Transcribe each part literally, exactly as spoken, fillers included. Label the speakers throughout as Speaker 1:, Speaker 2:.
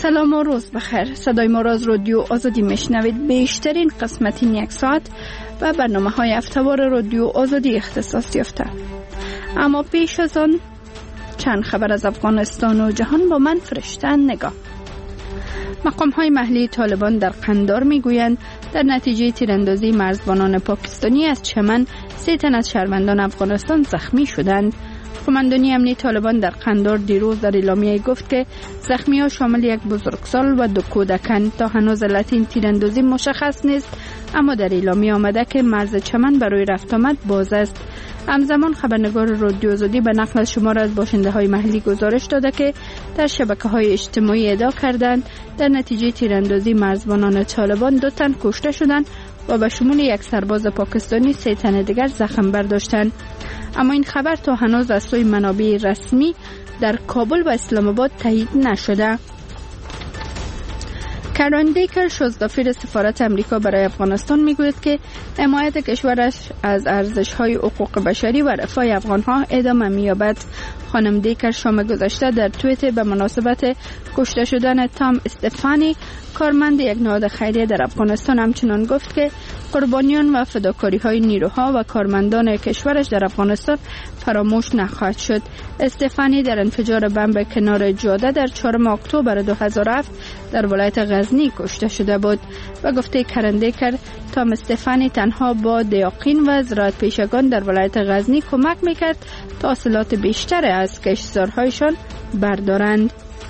Speaker 1: سلام و روز بخیر. صدای ما را از رادیو آزادی میشنوید. بیشترین قسمت این یک ساعت و برنامه های هفته‌وار رادیو آزادی اختصاص یافته. اما پیش از آن چند خبر از افغانستان و جهان با من فرشته نگاه. مقام های محلی طالبان در قندار می گویند در نتیجه تیراندازی مرزبانان پاکستانی از چمن سه تن از شهروندان افغانستان زخمی شدند. قماندانی امنی طالبان در قندار دیروز در اعلامیه گفت که زخمی ها شامل یک بزرگسال و دو کودکان. تا هنوز علت این تیراندازی مشخص نیست، اما در اعلامیه آمده که مرز چمن برای رفت آمد باز است. همزمان خبرنگار رادیو آزادی به نقل از شمار از باشنده های محلی گزارش داده که در شبکه های اجتماعی ادعا کردند در نتیجه تیراندازی مرزبانان طالبان دو تن کشته شدند و به شمول یک سرباز پاکستانی سه تن دیگر زخم برداشتند. اما این خبر تا هنوز از سوی منابع رسمی در کابل و اسلام آباد تایید نشده. کرن دیکر شزدافیر سفارت امریکا برای افغانستان میگوید که حمایت کشورش از ارزش‌های حقوق بشری و رفاه افغان‌ها ادامه می‌یابد. خانم دیکر شام گذشته در توییت به مناسبت کشته شدن تام استفانی، کارمند یک نهاد خیریه در افغانستان، همچنان گفت که قربانیان و فداکاری‌های نیروها و کارمندان کشورش در افغانستان فراموش نخواهد شد. استفانی در انفجار بمب کنار جاده در چهارم اکتبر دو هزار و هفت در ولایت غزنی کشته شده بود و گفته کرنده کرد تام استفانی تنها با دیاقین و زراعت پیشگان در ولایت غزنی کمک میکرد تا حاصلات بیشتر از کشتزارهایشان بردارند.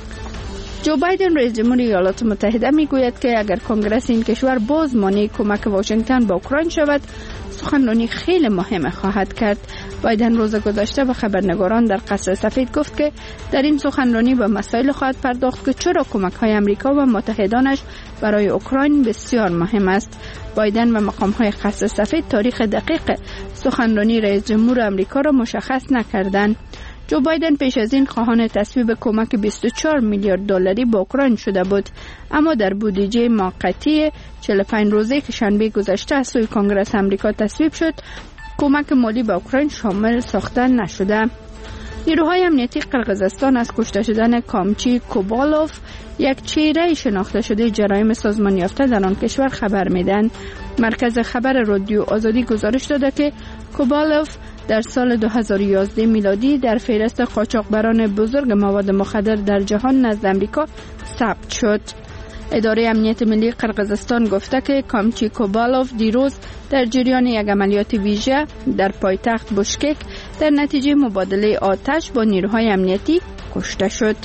Speaker 1: جو بایدن رئیس جمهور ایالات متحده میگوید که اگر کنگره این کشور باز مانع کمک واشنگتن به اوکراین شود، سخنرانی خیلی مهم خواهد کرد. بایدن روز گذشته به خبرنگاران در قصر سفید گفت که در این سخنرانی به مسائل خواهد پرداخت که چرا کمک های امریکا و متحدانش برای اوکراین بسیار مهم است. بایدن و مقام های قصر سفید تاریخ دقیق سخنرانی رئیس جمهور امریکا را مشخص نکردند. جو بایدن پیش از این خواهان تصویب کمک بیست و چهار میلیارد دلاری به اوکراین شده بود، اما در بودجه موقتی چهل و پنج روزه که شنبه گذشته از سوی کنگره امریکا تصویب شد، کمک مالی به اوکراین شامل ساخته نشده. نیروهای امنیتی قرقیزستان از کشته شدن کامچی کوبالوف، یک چهره شناخته شده جرایم سازمان یافته در آن کشور خبر میدن. مرکز خبر رادیو آزادی گزارش داده که کوبالوف در سال دو هزار و یازده میلادی در فهرست قاچاقبران بزرگ مواد مخدر در جهان نزد امریکا ثبت شد. اداره امنیت ملی قرقیزستان گفته که کامچی کوبالوف دیروز در جریان یک عملیات ویژه در پایتخت بشکک در نتیجه مبادله آتش با نیروهای امنیتی کشته شد.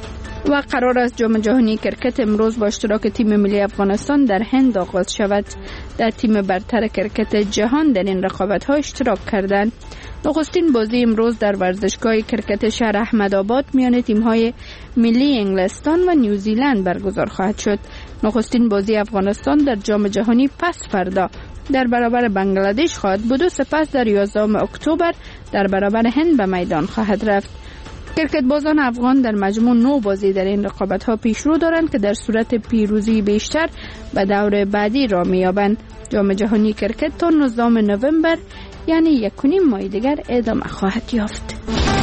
Speaker 1: و قرار است جام جهانی کرکت امروز با اشتراک تیم ملی افغانستان در هند آغاز شود. در تیم برتر کرکت جهان در این رقابت‌ها اشتراک کردند. نخستین بازی امروز در ورزشگاه کرکت شهر احمدآباد میان تیم‌های ملی انگلستان و نیوزیلند برگزار خواهد شد. نخستین بازی افغانستان در جام جهانی پس فردا در برابر بنگلادش خواهد بود و سپس در یازدهم اکتبر در برابر هند به میدان خواهد رفت. کرکت بازان افغان در مجموع نو بازی در این رقابت‌ها پیشرو دارند که در صورت پیروزی بیشتر به دور بعدی را می‌یابند. جام جهانی کرکت تا نوزدهم نوامبر یعنی یک و نیم ماه دیگر ادامه خواهد یافت.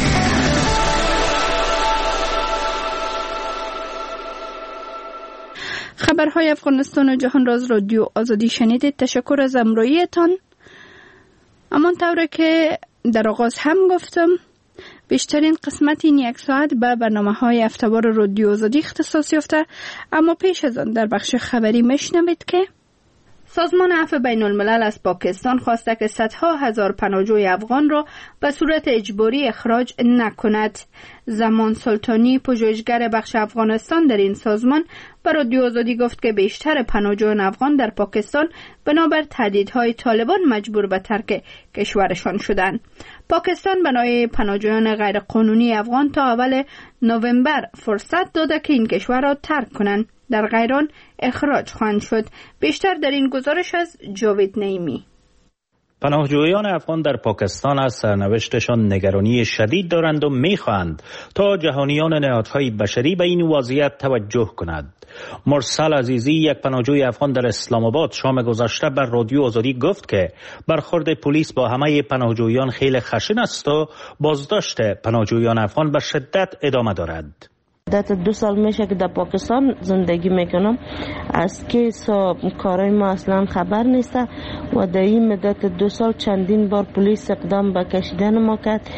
Speaker 1: خبرهای افغانستان و جهان را از رادیو آزادی شنیدید. تشکر از همراهیتان. همانطور که در آغاز هم گفتم، بیشترین قسمت این یک ساعت به برنامه‌های هفته‌وار رادیو آزادی اختصاص یافته. اما پیش از آن در بخش خبری میشنوید که سازمان عفو بین الملل از پاکستان خواسته که صدها هزار پناهجوی افغان را به صورت اجباری اخراج نکند. زمان سلطانی، پژوهشگر بخش افغانستان در این سازمان، به رادیو آزادی گفت که بیشتر پناهجویان افغان در پاکستان بنابر تهدیدهای طالبان مجبور به ترک کشورشان شدند. پاکستان برای پناهجویان غیرقانونی افغان تا اول نوامبر فرصت داده که این کشور را ترک کنند، در غیر آن اخراج خواهند شد. بیشتر در این گزارش از جاوید نعیمی.
Speaker 2: پناهجویان افغان در پاکستان از سرنوشتشان نگرانی شدید دارند و می‌خواهند تا جهانیان نهادهای بشری به این وضعیت توجه کنند. مرسل عزیزی، یک پناهجوی افغان در اسلام آباد، شام گذشته بر رادیو آزادی گفت که برخورد پلیس با همه پناهجویان خیلی خشن است و بازداشت پناهجویان افغان به شدت ادامه دارد.
Speaker 3: مدت دو سال میشه که در پاکستان زندگی میکنم. از کیس و کارای ما اصلا خبر نیست و در این مدت دو سال چندین بار پلیس اقدام به کشیدن ما کرد.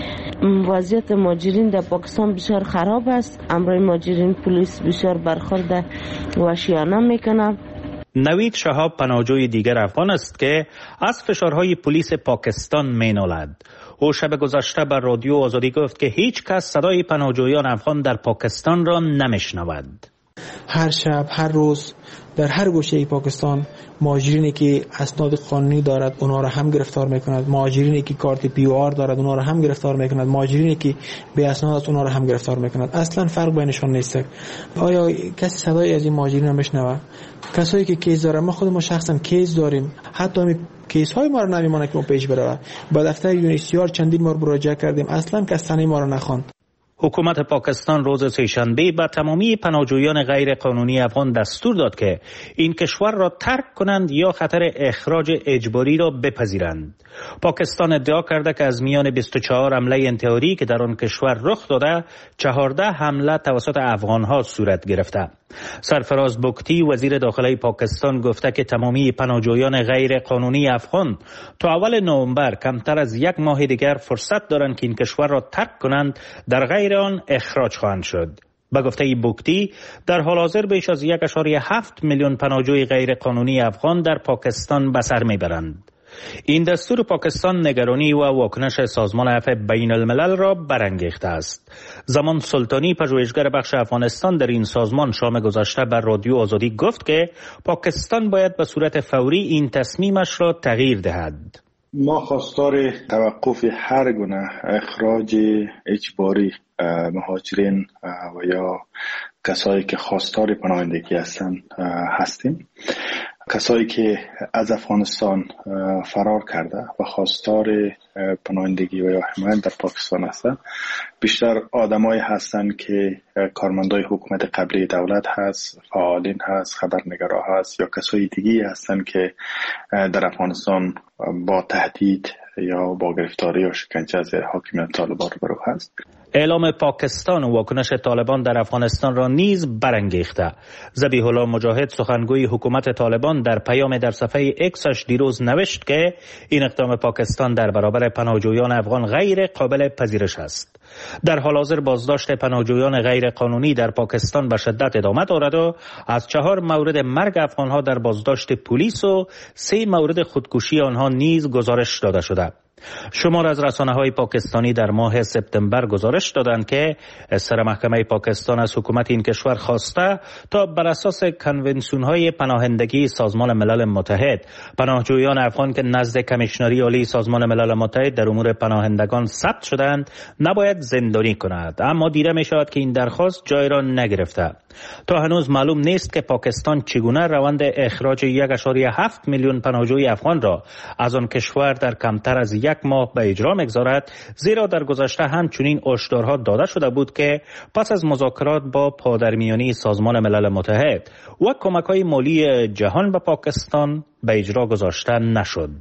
Speaker 3: وضعیت مهاجرین در پاکستان بسیار خراب است. امروز مهاجرین پلیس بسیار برخورد وحشیانه میکنه.
Speaker 2: نوید شهاب پناهجوی دیگر افغان است که از فشارهای پلیس پاکستان مینالد. او شب گذشته بر رادیو آزادی گفت که هیچ کس صدای پناهجویان افغان در پاکستان را نمیشنود.
Speaker 4: هر شب، هر روز در هر گوشه پاکستان مهاجرینی که اسناد قانونی دارد اونا را هم گرفتار میکند، مهاجرینی که کارت پی او آر دارد اونا را هم گرفتار میکند، مهاجرینی که بی اسناد است اونا را هم گرفتار میکند. اصلا فرق بینشون نیست. آیا کسی صدای از این مهاجرین را میشنوه؟ کسایی که کیس دارن، ما خود ما شخصا کیس داریم، حتی می کیس های ما را نمیمونه که ما پیش بره. با دفتر یو ان ایچ سی آر چندین بار مراجعه کردیم، اصلا کس صدای ما را نخواند.
Speaker 2: حکومت پاکستان روز سه‌شنبه به تمامی پناهجویان غیر قانونی افغان دستور داد که این کشور را ترک کنند یا خطر اخراج اجباری را بپذیرند. پاکستان ادعا کرده که از میان بیست و چهار حمله انتحاری که در آن کشور رخ داده، چهارده حمله توسط افغان‌ها صورت گرفته. سرفراز بگتی وزیر داخلی پاکستان گفته که تمامی پناهجویان غیر قانونی افغان تا اول نوامبر کمتر از یک ماه دیگر فرصت دارند که این کشور را ترک کنند، در غیر آن اخراج خواهند شد. به گفته بگتی در حال حاضر بیش از یک و هفت میلیون پناهجوی غیر قانونی افغان در پاکستان به سر میبرند. این دستور پاکستان نگرانی و واکنش سازمان عفو بین الملل را برانگیخته است. زمان سلطانی پژوهشگر بخش افغانستان در این سازمان شام گذشته بر رادیو آزادی گفت که پاکستان باید به صورت فوری این تصمیمش را تغییر دهد.
Speaker 5: ما خواستار توقف هر گونه اخراج اجباری مهاجرین و یا کسایی که خواستار پناهندگی هستند هستیم. کسایی که از افغانستان فرار کرده و خواستار پناهندگی و یا حمایت در پاکستان هستند، بیشتر آدمایی هستند که کارمندای حکومت قبلی دولت هست، فعالین هست، خبرنگارا هست یا کسای دیگی هستند که در افغانستان با تهدید یا با گرفتاری یا شکنجه از حاکمیت طالبان روبرو هست.
Speaker 2: اعلام پاکستان و واکنش طالبان در افغانستان را نیز برانگیخته. ذبیح الله مجاهد سخنگوی حکومت طالبان در پیام در صفحه اکسش دیروز نوشت که این اقدام پاکستان در برابر پناهجویان افغان غیر قابل پذیرش است. در حال حاضر بازداشت پناهجویان غیر قانونی در پاکستان به شدت ادامه دارد و از چهار مورد مرگ افغانها در بازداشت پلیس و سه مورد خودکشی آنها نیز گزارش داده شده. شمار از رسانه‌های پاکستانی در ماه سپتامبر گزارش دادند که سر محکمه پاکستان از حکومت این کشور خواسته تا بر اساس کنونسیون‌های پناهندگی سازمان ملل متحد پناهجویان افغان که نزد کمیشنری عالی سازمان ملل متحد در امور پناهندگان ثبت شدند نباید زندانی کند، اما دیده می‌شود که این درخواست جای را نگرفته. تا هنوز معلوم نیست که پاکستان چگونه روند اخراج یک و هفت میلیون پناهجوی افغان را از آن کشور در کمتر از یک ماه به اجرا می‌گذارد، زیرا در گذشته همچنین هشدارها داده شده بود که پس از مذاکرات با پادرمیانی سازمان ملل متحد و کمک‌های مالی جهان به پاکستان به اجرا گذاشته نشد.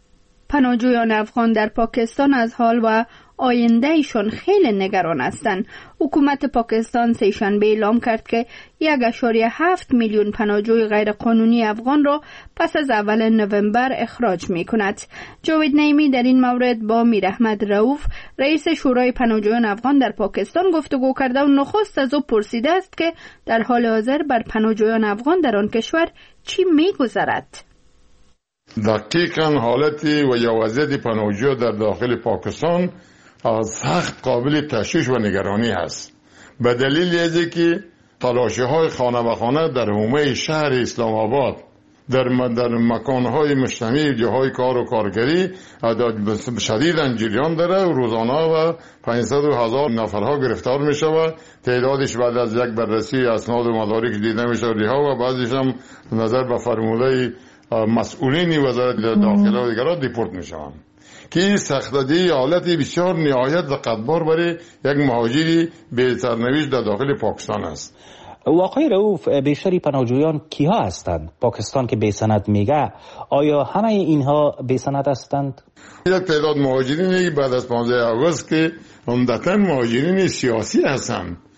Speaker 1: پناهجویان افغان در پاکستان از حال و آینده ایشان خیلی نگران هستند. حکومت پاکستان سه‌شنبه اعلام کرد که یک و هفت میلیون پناهجوی غیر قانونی افغان را پس از اول نوامبر اخراج می کند. جاوید نعیمی در این مورد با میر احمد رؤوف رئیس شورای پناهجویان افغان در پاکستان گفتگو کرده و نخست از او پرسیده است که در حال حاضر بر پناهجویان افغان در آن کشور چی می گذرد.
Speaker 6: دقیقاً حالتی و یا وضعیت پناهجویان در داخل پاکستان سخت قابل تشویش و نگرانی است. به دلیل از که تلاشی های خانه به خانه در حومه شهر اسلام آباد در در مکانهای مجتمعی جاهای کار و کارگری شدیداً جریان داره و روزانه و پانصد هزار نفرها گرفتار می شود. تعدادش بعد از یک بررسی اسناد و مدارک دیده می شود ها و بعضیش هم نظر به فرموده مسئولین وزارت داخله و دیگران دیپورت می شوند که سختگیری حالتی بسیار نهایت زقتبار برای یک مهاجری به سرنوشت در داخل پاکستان است.
Speaker 2: آقای رؤوف، بیشتری پناهجویان کیها هستند؟ پاکستان که بی سند میگه، آیا همه اینها بی سند هستند؟
Speaker 6: یک تعداد مهاجرینی بعد از پانزده آگوست که عمدتاً مهاجرین سیاسی هستند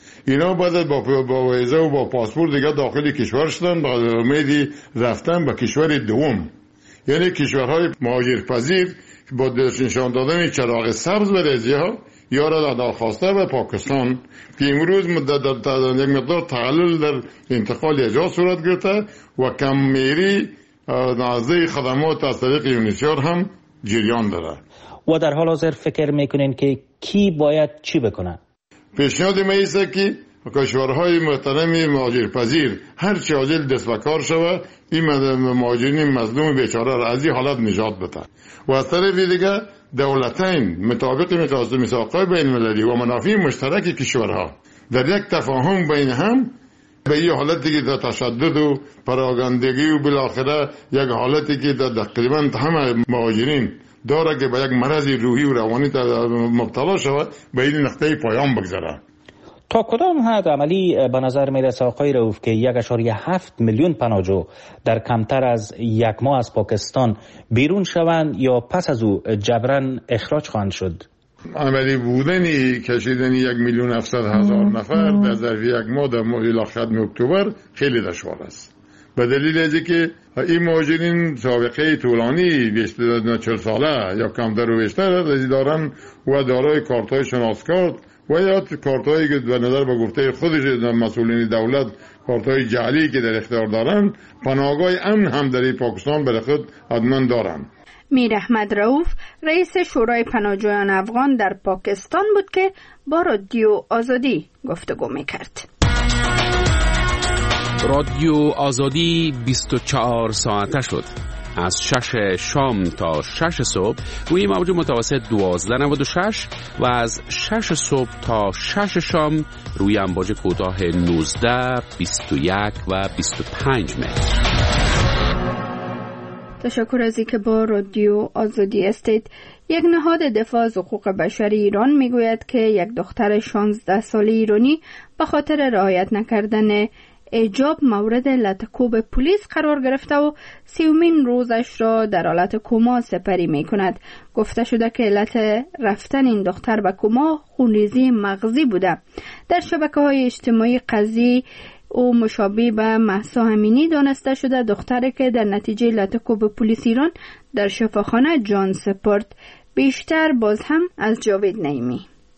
Speaker 6: اینا بعد با با ویزا و با پاسپورت دیگه داخل کشور شدن با امیدی رفتن به کشور دوم. یعنی کشورهای مهاجرپذیر با نشان دادن چراغ سبز برای ها یا را دادخواسته به پاکستان که امروز مدت یک مقدار تقلل در انتقال اجازه صورت گرفته و کم‌میری نازده خدمات از طریق یونیسیار هم جریان داره.
Speaker 2: و در حال حاضر فکر میکنین که کی باید چی بکنه؟
Speaker 6: پیشنهاد ما ایسته که کشورهای محترم مهاجرپذیر هر چه عاجل دست به کار شود این مهاجرین مظلوم بیچاره را از این حالت نجات بده و از طرف دیگه دولتین مطابق میثاق‌های بین المللی و منافع مشترک کشورها در یک تفاهم بین هم به این حالتی که در تشدد و پراگندگی و بالاخره یک حالتی که در تقریبا همه مهاجرین داره که به یک مرض روحی و روانی مبتلا شود به این نقطه پایان بگذاره.
Speaker 2: تا کدام حد عملی به نظر میرسه آقای رؤوف که یک اشاریه هفت میلیون پناهجو در کمتر از یک ماه از پاکستان بیرون شوند یا پس از او جبران اخراج خواهند شد؟
Speaker 6: عملی بودنی کشیدنی یک میلیون هفتصد هزار نفر در ظرف یک ماه در ماه ختم اکتبر خیلی دشوار است. به دلیل از که این مهاجرین سابقه طولانی بیشتر چهل ساله یا کمتر و بیشتر دارن و دارای کارت‌های شناسکارت و یا کارت‌هایی که به نظر به گفته خودش مسئولین دولت کارت‌های جعلی که در اختیار دارن پناهگاه امن هم در پاکستان برای خود حتما دارن.
Speaker 1: میر احمد رؤوف رئیس شورای پناهجویان افغان در پاکستان بود که با رادیو آزادی گفتگو میکرد.
Speaker 7: رادیو آزادی بیست و چهار ساعته شد. از شش شام تا شش صبح روی موج متوسط دوازده نود و شش و از شش صبح تا شش شام روی امواج کوتاه نوزده، بیست و یک و بیست و پنج متر.
Speaker 1: تشکر از اینکه با رادیو آزادی استید. یک نهاد دفاع از حقوق بشر ایران میگوید که یک دختر شانزده ساله ایرانی به خاطر رعایت نکردن حجاب مورد لطکوب پلیس قرار گرفته و سیومین روزش را در حالت کما سپری می کند. گفته شده که علت رفتن این دختر به کما خونریزی مغزی بوده. در شبکه های اجتماعی قضیه او مشابه به مهسا امینی دانسته شده، دختری که در نتیجه لطکوب پلیس ایران در شفاخانه جان سپرد. بیشتر باز هم از جاوید نعیمی.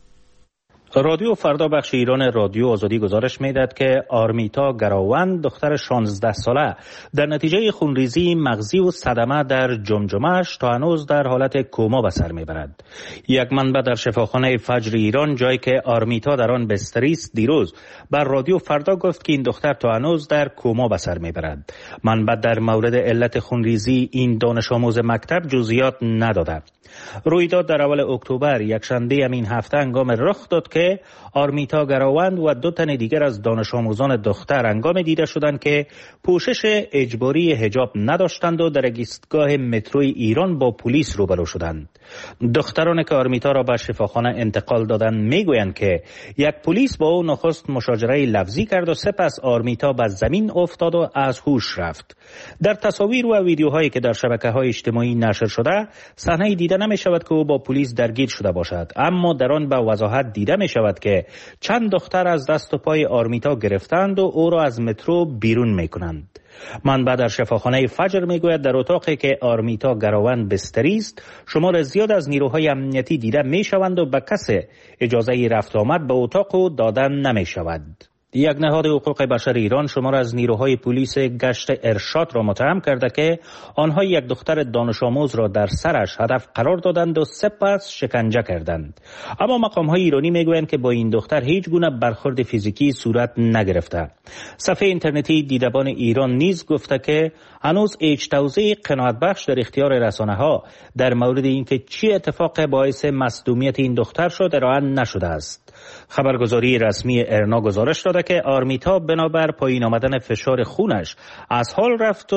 Speaker 2: رادیو فردا بخش ایران رادیو آزادی گزارش میداد که آرمیتا گراوند دختر شانزده ساله در نتیجه خونریزی مغزی و صدمه در جمجمه‌اش تا هنوز در حالت کما به سر میبرد. یک منبع در شفاخانه فجر ایران جایی که آرمیتا در آن بستری است دیروز بر رادیو فردا گفت که این دختر تا هنوز در کما به سر میبرد. منبع در مورد علت خونریزی این دانش آموز مکتب جزئیات نداده. رویداد در اول اکتبر یکشنبه همین هفته هنگام رخ داد که آرمیتا گراوند و دو تن دیگر از دانش آموزان دختر هنگام دیده شدند که پوشش اجباری حجاب نداشتند و در ایستگاه متروی ایران با پلیس روبرو شدند. دختران که آرمیتا را به شفاخانه انتقال دادند میگویند که یک پلیس با او نخست مشاجره لفظی کرد و سپس آرمیتا به زمین افتاد و از هوش رفت. در تصاویر و ویدیوهایی که در شبکه‌های اجتماعی نشر شده صحنه دیده نمی شود که او با پلیس درگیر شده باشد، اما در آن به وضاحت دیده می شود که چند دختر از دست و پای آرمیتا گرفتند و او را از مترو بیرون می کنند. منبع در شفاخانه فجر می گوید در اتاقی که آرمیتا گراوند بستری است شمار زیاد از نیروهای امنیتی دیده می شوند و به کسی اجازه رفت آمد به اتاق او دادن نمی شود. یک نهاد حقوق بشر ایران شمار از نیروهای پلیس گشت ارشاد را متهم کرده که آنها یک دختر دانش آموز را در سرش هدف قرار دادند و سپس شکنجه کردند. اما مقام‌های ایرانی میگویند که با این دختر هیچ گونه برخورد فیزیکی صورت نگرفته. صفحه اینترنتی دیدبان ایران نیز گفته که هنوز هیچ توضیح قناعت بخش در اختیار رسانه‌ها در مورد اینکه چی اتفاق باعث مصدومیت این دختر شد ارائه نشده است. خبرگزاری رسمی ارنا گزارش داده که آرمیتا بنابر پایین آمدن فشار خونش از حال رفت و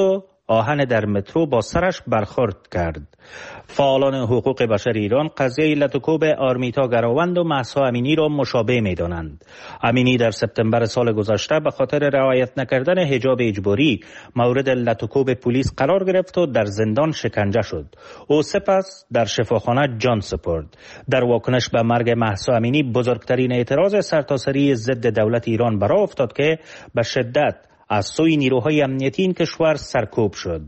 Speaker 2: آهن در مترو با سرش برخورد کرد. فعالان حقوق بشر ایران قضیه لطوکوب آرمیتا گراوند و مهسا امینی را مشابه می دانند. امینی در سپتامبر سال گذشته به خاطر رعایت نکردن حجاب اجباری مورد لطوکوب پلیس قرار گرفت و در زندان شکنجه شد. او سپس در شفاخانه جان سپرد. در واکنش به مرگ مهسا امینی بزرگترین اعتراض سرتاسری ضد دولت ایران برآ افتاد که به شدت از سوی نیروهای امنیتی این کشور سرکوب شد.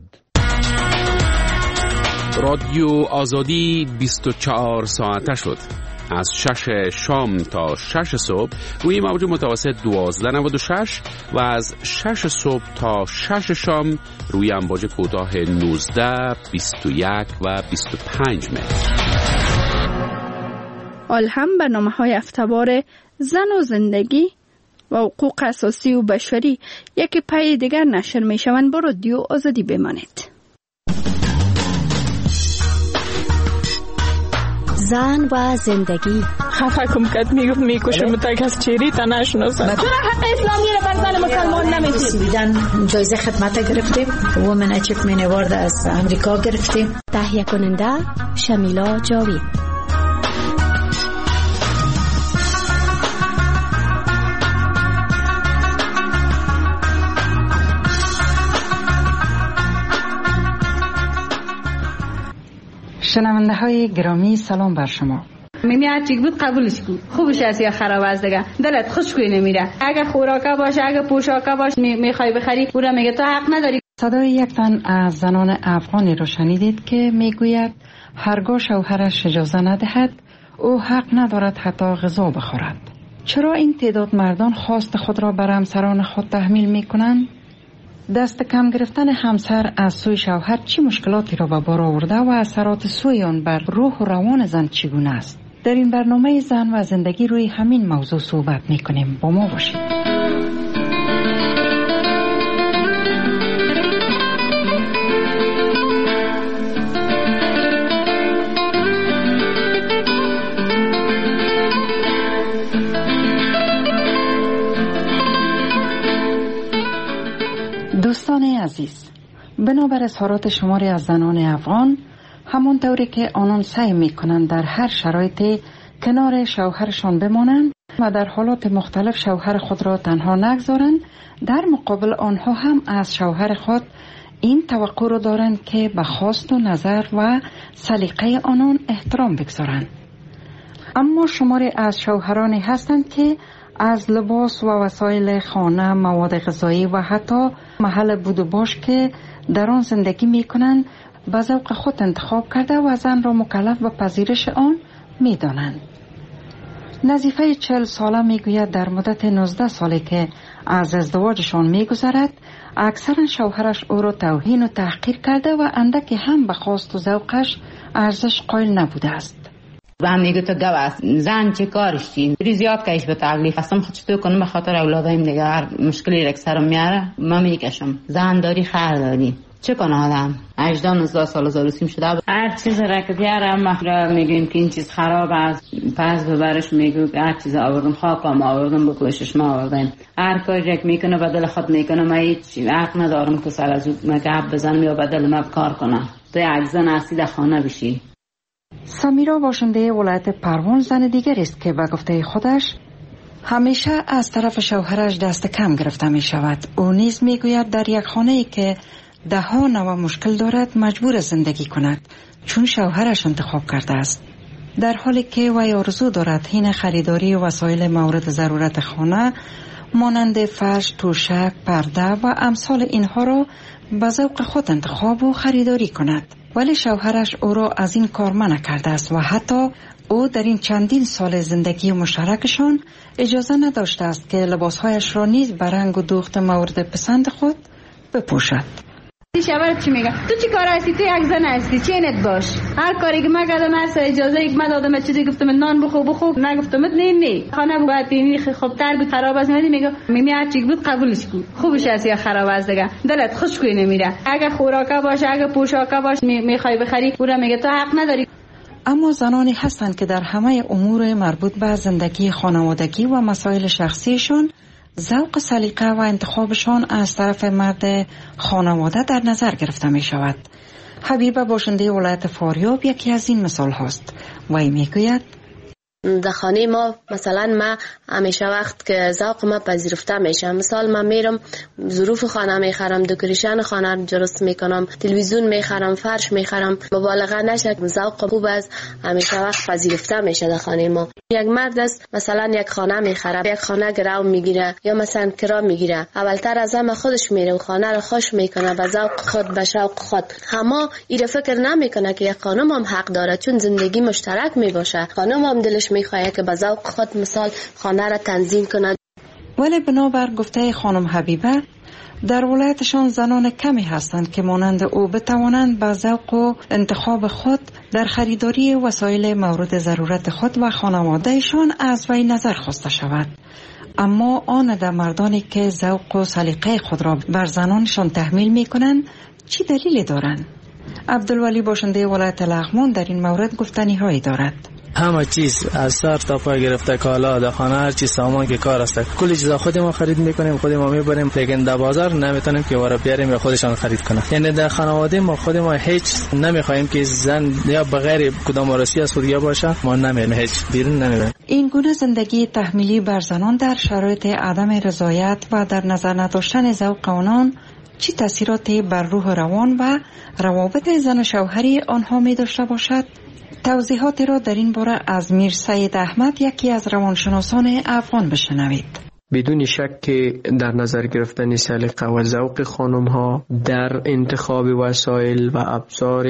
Speaker 7: رادیو آزادی بیست و چهار ساعته شد. از شش شام تا شش صبح روی موج متوسط دوازده نود و شش و از شش صبح تا شش شام روی امواج کوتاه نوزده، بیست و یک و بیست و پنج متر.
Speaker 1: حال هم برنامه‌های هفته‌وار زن و زندگی و حقوق اساسی و بشری یک پای دیگر نشر می شوند. با رادیو آزادی بمانید.
Speaker 8: زن و زندگی.
Speaker 9: خفه کم کد میگفت میکشم تا کس چیری تا نشناسن.
Speaker 10: چرا حق اسلامی رو بر زن مسلمان نمیدید؟
Speaker 8: بیدن جایزه خدمت گرفتیم. وومن اچیومنت اوارد از امریکا گرفتیم. تهیه کننده شمیلا جاوید.
Speaker 11: شنونده های گرامی سلام بر شما.
Speaker 10: میمی هرچی بود قبولش کن. خوبش است یا خراب است دیگه. دلت خوشگوی نمیره. اگه خوراکا باشه، اگه پوشاکا باشه میخوای بخری، او را میگه تو حق نداری.
Speaker 11: صدای یک تن از زنان افغانی را شنیدید که میگوید هرگاه شوهرش اجازه ندهد او حق ندارد حتی غذا بخورد. چرا این تعداد مردان خواست خود را بر همسران خود تحمیل میکنند؟ دست کم گرفتن همسر از سوی شوهر چه مشکلاتی را به بار آورده و اثرات سوی آن بر روح و روان زن چگونه است؟ در این برنامه زن و زندگی روی همین موضوع صحبت میکنیم. با ما باشید. دوستان عزیز، بنابر اظهارات شماری از زنان افغان، همون طوری که آنان سعی میکنند در هر شرایطی کنار شوهرشان بمانند و در حالات مختلف شوهر خود را تنها نگذارند، در مقابل آنها هم از شوهر خود این توقع را دارند که به خواست و نظر و سلیقه آنان احترام بگذارند. اما شماری از شوهرانی هستند که از لباس و وسایل خانه، مواد غذایی و حتی محل بود و باش که در آن زندگی می کنند به ذوق خود انتخاب کرده و زن را مکلف به پذیرش آن می دانند. نظیفه چهل ساله می گوید در مدت نوزده سالی که از ازدواجشان می گذرد اکثر شوهرش او را توهین و تحقیر کرده و اندکی هم به خواست و ذوقش ارزش قائل نبوده است.
Speaker 12: و هم میگه تو گو است زن چه کارش چی بری زیاد کهش به تکلیف هستم خودش تو کنم به خاطر اولادایم دیگه هر مشکلی رک سرم میاره ما میکشم. زن داری خر داری چه کنه آدم هجده نوزده سال زاروسیم شده هر چیز را که بیاره ما میگیم که این چیز خراب است پس ببرش میگو هر چیز آوردم خاکم آوردم بکشش ما آوردم هر کاری رک میکنه بدل خود میکنه ما هیچ حق ندارم که سر از او مگب بزنم یا بدل ما کار کنم تو یک زن اصلی در خانه بشی.
Speaker 11: سمیرا باشنده ولایت پروان زن دیگر است که به گفته خودش همیشه از طرف شوهرش دست کم گرفته می شود. او نیز می گوید در یک خانه ای که ده ها نوع مشکل دارد مجبور زندگی کند چون شوهرش انتخاب کرده است. در حالی که وی آرزو دارد حین خریداری وسایل مورد ضرورت خانه مانند فرش، توشک، پرده و امثال اینها را به ذوق خود انتخاب و خریداری کند. ولی شوهرش او را از این کار منع کرده است و حتی او در این چندین سال زندگی مشترکشان اجازه نداشته است که لباسهایش را نیز به رنگ و دوخت مورد پسند خود بپوشد.
Speaker 10: شوهرت چی میگه؟ تو چی کار هستی؟ تو یک زن هستی چینت باش. هر کاری که من کردم هست اجازه یک من دادم چیزی گفتم نان بخو بخو نگفتم نه نه خانه باید بینی خوب تر بود خراب است میگه میگه میمی هر چی بود قبولش کن. خوبش است یا خراب است دیگه دلت خوشگوی نمیره. اگه خوراکا باشه اگه پوشاکا باشه میخوای بخری او را میگه تو حق نداری.
Speaker 11: اما زنانی هستند که در همه امور مربوط به زندگی خانوادگی و مسائل شخصیشون ذوق سلیقه و انتخابشان از طرف مرد خانواده در نظر گرفته می شود. حبیبه باشنده ولایت فاریاب یکی از این مثال هاست. وی می گوید
Speaker 13: در خانه ما مثلا ما همیشه وقت که ذوق ما پذیرفته میشه، مثال من میرم ظروف خانه میخرم، دکوریشن خانه درست میکنم، تلویزیون میخرم، فرش میخرم، مبالغه نشه، ذوق خوب است، همیشه وقت پذیرفته میشه در خانه ما. یک مرد است مثلا یک خانه میخره، یک خانه گرو میگیره یا مثلا کرا میگیره، اولتر از همه خودش میره و خانه رو خوش میکنه به ذوق خود، به شوق خود. اما این فکر نمیکنه که یک خانم هم حق داره، چون زندگی مشترک میباشه، خانم هم دلش میخواد که به ذوق خود مثال خانه را تنظیم کند.
Speaker 11: ولی بنابر گفته خانم حبیبه در ولایتشان زنان کمی هستند که مانند او بتوانند به ذوق و انتخاب خود در خریداری وسایل مورد ضرورت خود و خانوادهشان از وی نظر خواسته شود. اما آن در مردانی که ذوق و سلیقه خود را بر زنانشان تحمیل می کنند چی دلیلی دارند؟ عبدالولی باشنده ولایت لغمان در این مورد گفتنی هایی دارد.
Speaker 14: همه چیز از سر تا پای گرفته، کالا در خانه، هر چیز سامان که کار است، کلی چیزا خودی ما خرید میکنیم، خودی ما میبریم، لیکن در بازار نمیتونیم که وارا بیاریم یا خودشان خرید کنه. یعنی در خانواده ما خود ما هیچ نمیخوایم که زن یا بغیر کدام وارسی از خودیا باشه، ما نمیریم هیچ بیرون نمیریم.
Speaker 11: این گونه زندگی تحمیلی بر زنان در شرایط عدم رضایت و در نظر نداشتن ذوق آنان چه تاثیراتی بر روح روان و روابط زن و شوهری آنها می داشته باشد؟ توضیحاتی را در این باره از میر سید احمد یکی از روانشناسان افغان بشنوید.
Speaker 15: بدون شک که در نظر گرفتن سلیقه و ذوق خانم ها در انتخاب وسایل و ابزار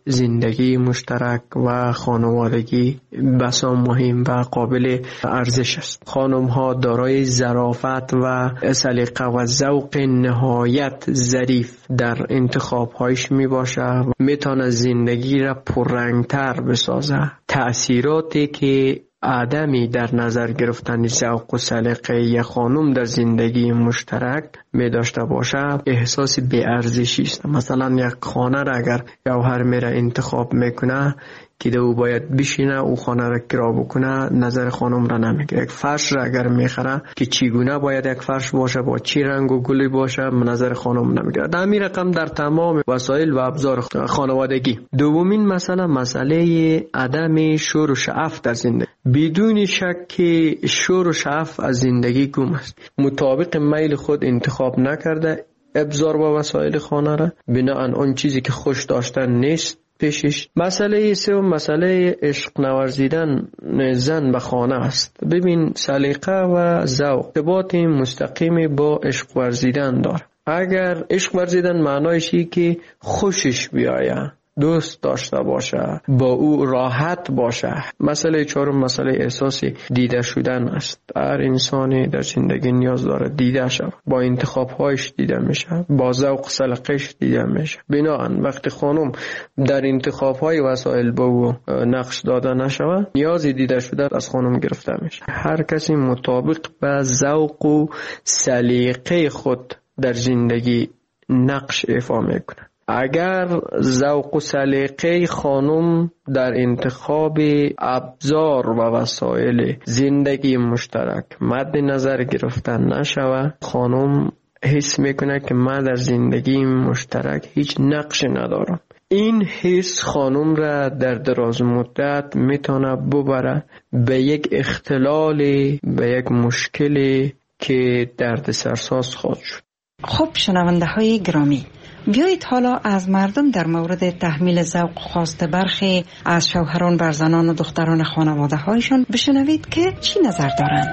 Speaker 15: زندگی مشترک و خانوادگی بسا مهم و قابل ارزش است. خانم ها دارای ظرافت و سلیقه و ذوق نهایت ظریف در انتخاب هایش می باشه، میتونه زندگی را پررنگتر بسازه. تأثیراتی که آدمی در نظر گرفتن ذوق و سلیقه یک خانم در زندگی مشترک می داشته باشه احساس بی ارزشی است. مثلا یک خانه را اگر شوهر میره انتخاب میکنه که دو باید بشینه او خانه را کرا بکنه، نظر خانم را نمیگیره. یک فرش را اگر میخره که چگونه باید یک فرش باشه، با چی رنگ و گلی باشه، نظر خانم نمیگیره. در همین رقم در تمام وسایل و ابزار خانوادگی. دومین مسئله مسئله عدم شور و شعف در زندگی. بدون شک که شور و شعف از زندگی گم است. مطابق میل خود انتخاب نکرده ابزار و وسایل خانه را، بناهن اون چیزی که خوش داشتن نیست پیشش. مسئله سوم مسئله عشق نورزیدن زن به خانه است. ببین سلیقه و ذوق ارتباط مستقیم با عشق ورزیدن داره. اگر عشق ورزیدن معنایش اینه که خوشش بیایه، دوست داشته باشه، با او راحت باشه. مسئله چهارم مسئله احساس دیده شدن است. هر انسانی در زندگی نیاز داره دیده شود، با انتخاب‌هایش دیده میشه، با ذوق سلیقه‌اش دیده میشه. بنابراین وقتی خانم در انتخاب‌های وسایل با او نقش داده نشود، نیاز دیده شده از خانم گرفته میشه. هر کسی مطابق به ذوق و سلیقه خود در زندگی نقش ایفا میکنه. اگر ذوق و سلیقه خانم در انتخاب ابزار و وسایل زندگی مشترک مد نظر گرفتن نشود، خانم حس میکنه که من در زندگی مشترک هیچ نقش ندارم. این حس خانم را در دراز مدت میتونه ببره به یک اختلال، به یک مشکلی که درد سرساز خواهد شد.
Speaker 11: خب شنونده های گرامی، بیایید حالا از مردم در مورد تحمیل ذوق خواسته برخی از شوهران بر زنان و دختران خانواده هایشان بشنوید که چی نظر دارند.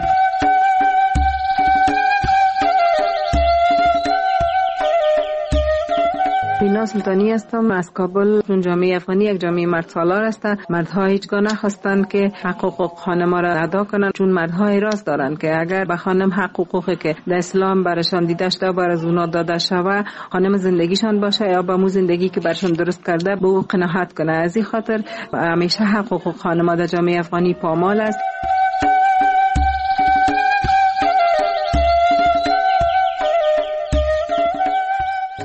Speaker 16: مینا سلطانی هستم از کابل. چون جامعه افغانی یک جامعه مرد سالار است، مردها هیچگاه نخواستند که حقوق خانم را ادا کنند، چون مردها اعتراض دارند که اگر به خانم حقوقی که در اسلام برشان دیده شده بر از اونا داده شود، خانم زندگیشان باشه یا با مو زندگی که برشان درست کرده به او قناعت کنه. از این خاطر همیشه حقوق خانم در جامعه افغانی پامال است.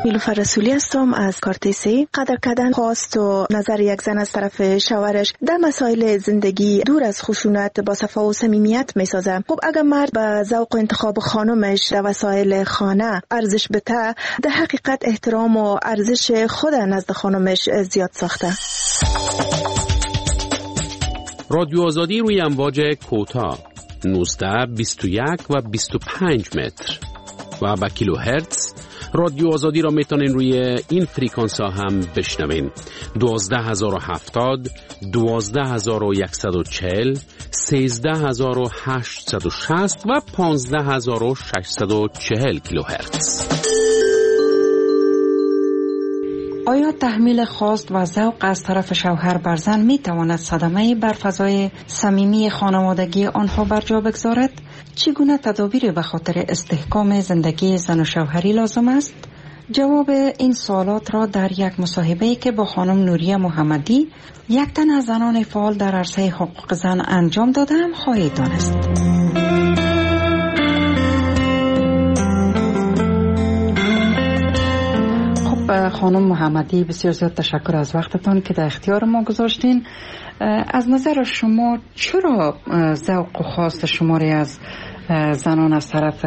Speaker 17: نیلوفر رسولی هستم از کارتیسی. قدر کردن خواست و نظر یک زن از طرف شوهرش در مسائل زندگی دور از خشونت با صفا و صمیمیت میسازه. خب اگر مرد به ذوق و انتخاب خانمش در وسایل خانه ارزش بده، در حقیقت احترام و ارزش خود نزد خانمش زیاد ساخته.
Speaker 7: رادیو آزادی روی امواج کوتاه نوزده، بیست و یک و بیست و پنج متر و با کیلو هرتز. رادیو آزادی را میتونین روی این فریکانس ها هم بشنوین: دوازده هزار و هفتاد، دوازده هزار و یکصد و چهل، سیزده هزار و هشتصد و شصت و پانزده هزار و ششصد و چهل کیلو هرتز.
Speaker 11: آیا تحمیل خواست و ذوق از طرف شوهر بر زن می تواند صدمه بر فضای صمیمی خانوادگی آنها بر جا بگذارد؟ چگونه تدابیر به خاطر استحکام زندگی زن و شوهری لازم است؟ جواب این سوالات را در یک مصاحبه‌ای که با خانم نوریه محمدی، یک تن از زنان فعال در عرصه حقوق زن انجام دادم خواهید دانست. خانم محمدی، بسیار زیاد تشکر از وقتتان که در اختیار ما گذاشتین. از نظر شما چرا ذوق و خواست شما را از زنان از طرف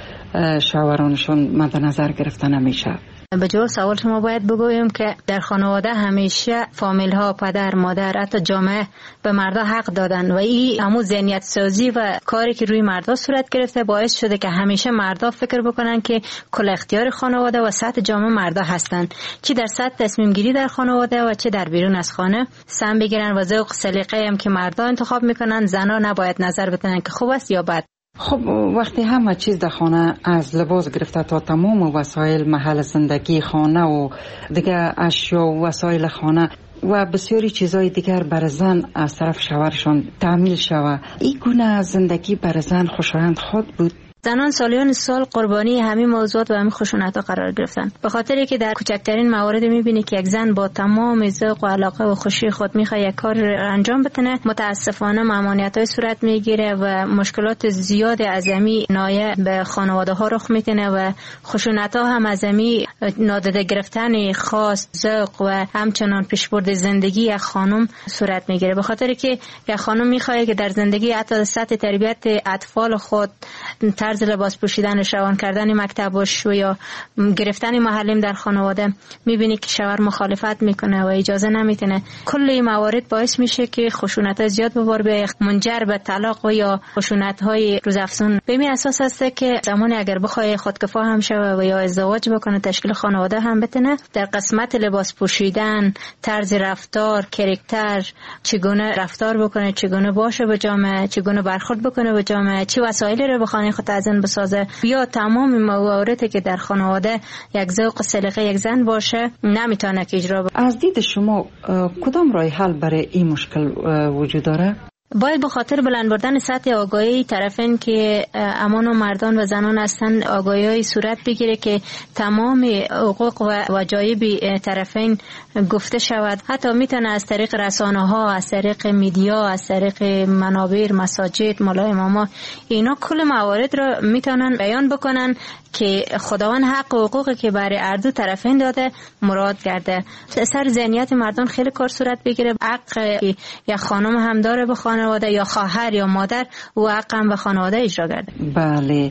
Speaker 11: شوهرانشون مد نظر گرفته نمیشه؟
Speaker 18: به جواب سوال شما باید بگویم که در خانواده همیشه فامیل ها، پدر، مادر، حتی جامعه به مردا حق دادن و این همون ذهنیت سازی و کاری که روی مردا صورت گرفته باعث شده که همیشه مردا فکر بکنن که کل اختیار خانواده و سطح جامعه مردا هستن، چی در سطح تصمیم گیری در خانواده و چه در بیرون از خانه سم بگیرن و ذوق سلیقه هم که مردا انتخاب میکنن زنا نباید نظر بدن که خوب است یا بد.
Speaker 11: خب وقتی همه چیز در خانه از لباس گرفته تا تمام وسایل محل زندگی خانه و دیگه اشیا و وسایل خانه و بسیاری چیزهای دیگر بر زن از طرف شوهرشان تعمیل شود، این گونه زندگی بر زن خوشایند خود بود؟
Speaker 18: زنان سالیان سال قربانی همین موضوعات و همین خشونت‌ها قرار گرفتن، به خاطری که در کوچکترین موارد می‌بینی که یک زن با تمام ذوق و علاقه و خوشی خود می‌خواد یک کار انجام بتونه، متاسفانه ممانعت‌های صورت می‌گیره و مشکلات زیاد عظیمی نایه به خانواده‌ها رخ می‌کنه و خشونت‌ها هم عظیمی نادیده گرفتن خواست، ذوق و همچنان پیشبرد زندگی یک خانم صورت می‌گیره، به خاطری که یک خانم می‌خواد که در زندگی حتی سطح تربیت اطفال خود، طرز لباس پوشیدن، روان کردن مکتبش و یا گرفتن معلم در خانواده، میبینی که شوهر مخالفت میکنه و اجازه نمیتونه. کل این موارد باعث میشه که خشونت زیاد به بار بیاد، منجر به طلاق و یا خشونت های روزافزون. به این اساس است که زمانی اگر بخواد خودکفا هم شوه و یا ازدواج بکنه، تشکیل خانواده هم بتونه، در قسمت لباس پوشیدن، طرز رفتار، کاراکتر، چگونه رفتار بکنه، چگونه باشه با جامعه، چگونه برخورد بکنه با جامعه، چه وسایلی رو به خانه خود زن بسازه، یا تمام مواردی که در خانواده یک ذوق سلیقه یک زن باشه نمیتونه که اجرا بکنه.
Speaker 11: از دید شما کدام راه حل برای این مشکل وجود داره؟
Speaker 18: باید به خاطر بلند بردن سطح آگاهی طرفین که امان و مردان و زنان هستند آگاهی صورت بگیره که تمام حقوق و وجایب طرفین گفته شود. حتی میتونه از طریق رسانه ها، از طریق میدیا، از طریق منابر، مساجد، مولای اماما، اینا کل موارد را میتونن بیان بکنن که خداوند حق و حقوقی که برای هر دو طرفین داده مراد کرده. سر ذهنیت مردان خیلی کار صورت بگیره. حق یا خانم هم داره به خانواده، یا خواهر یا مادر و حق هم به خانواده اجرا کرده.
Speaker 11: بله.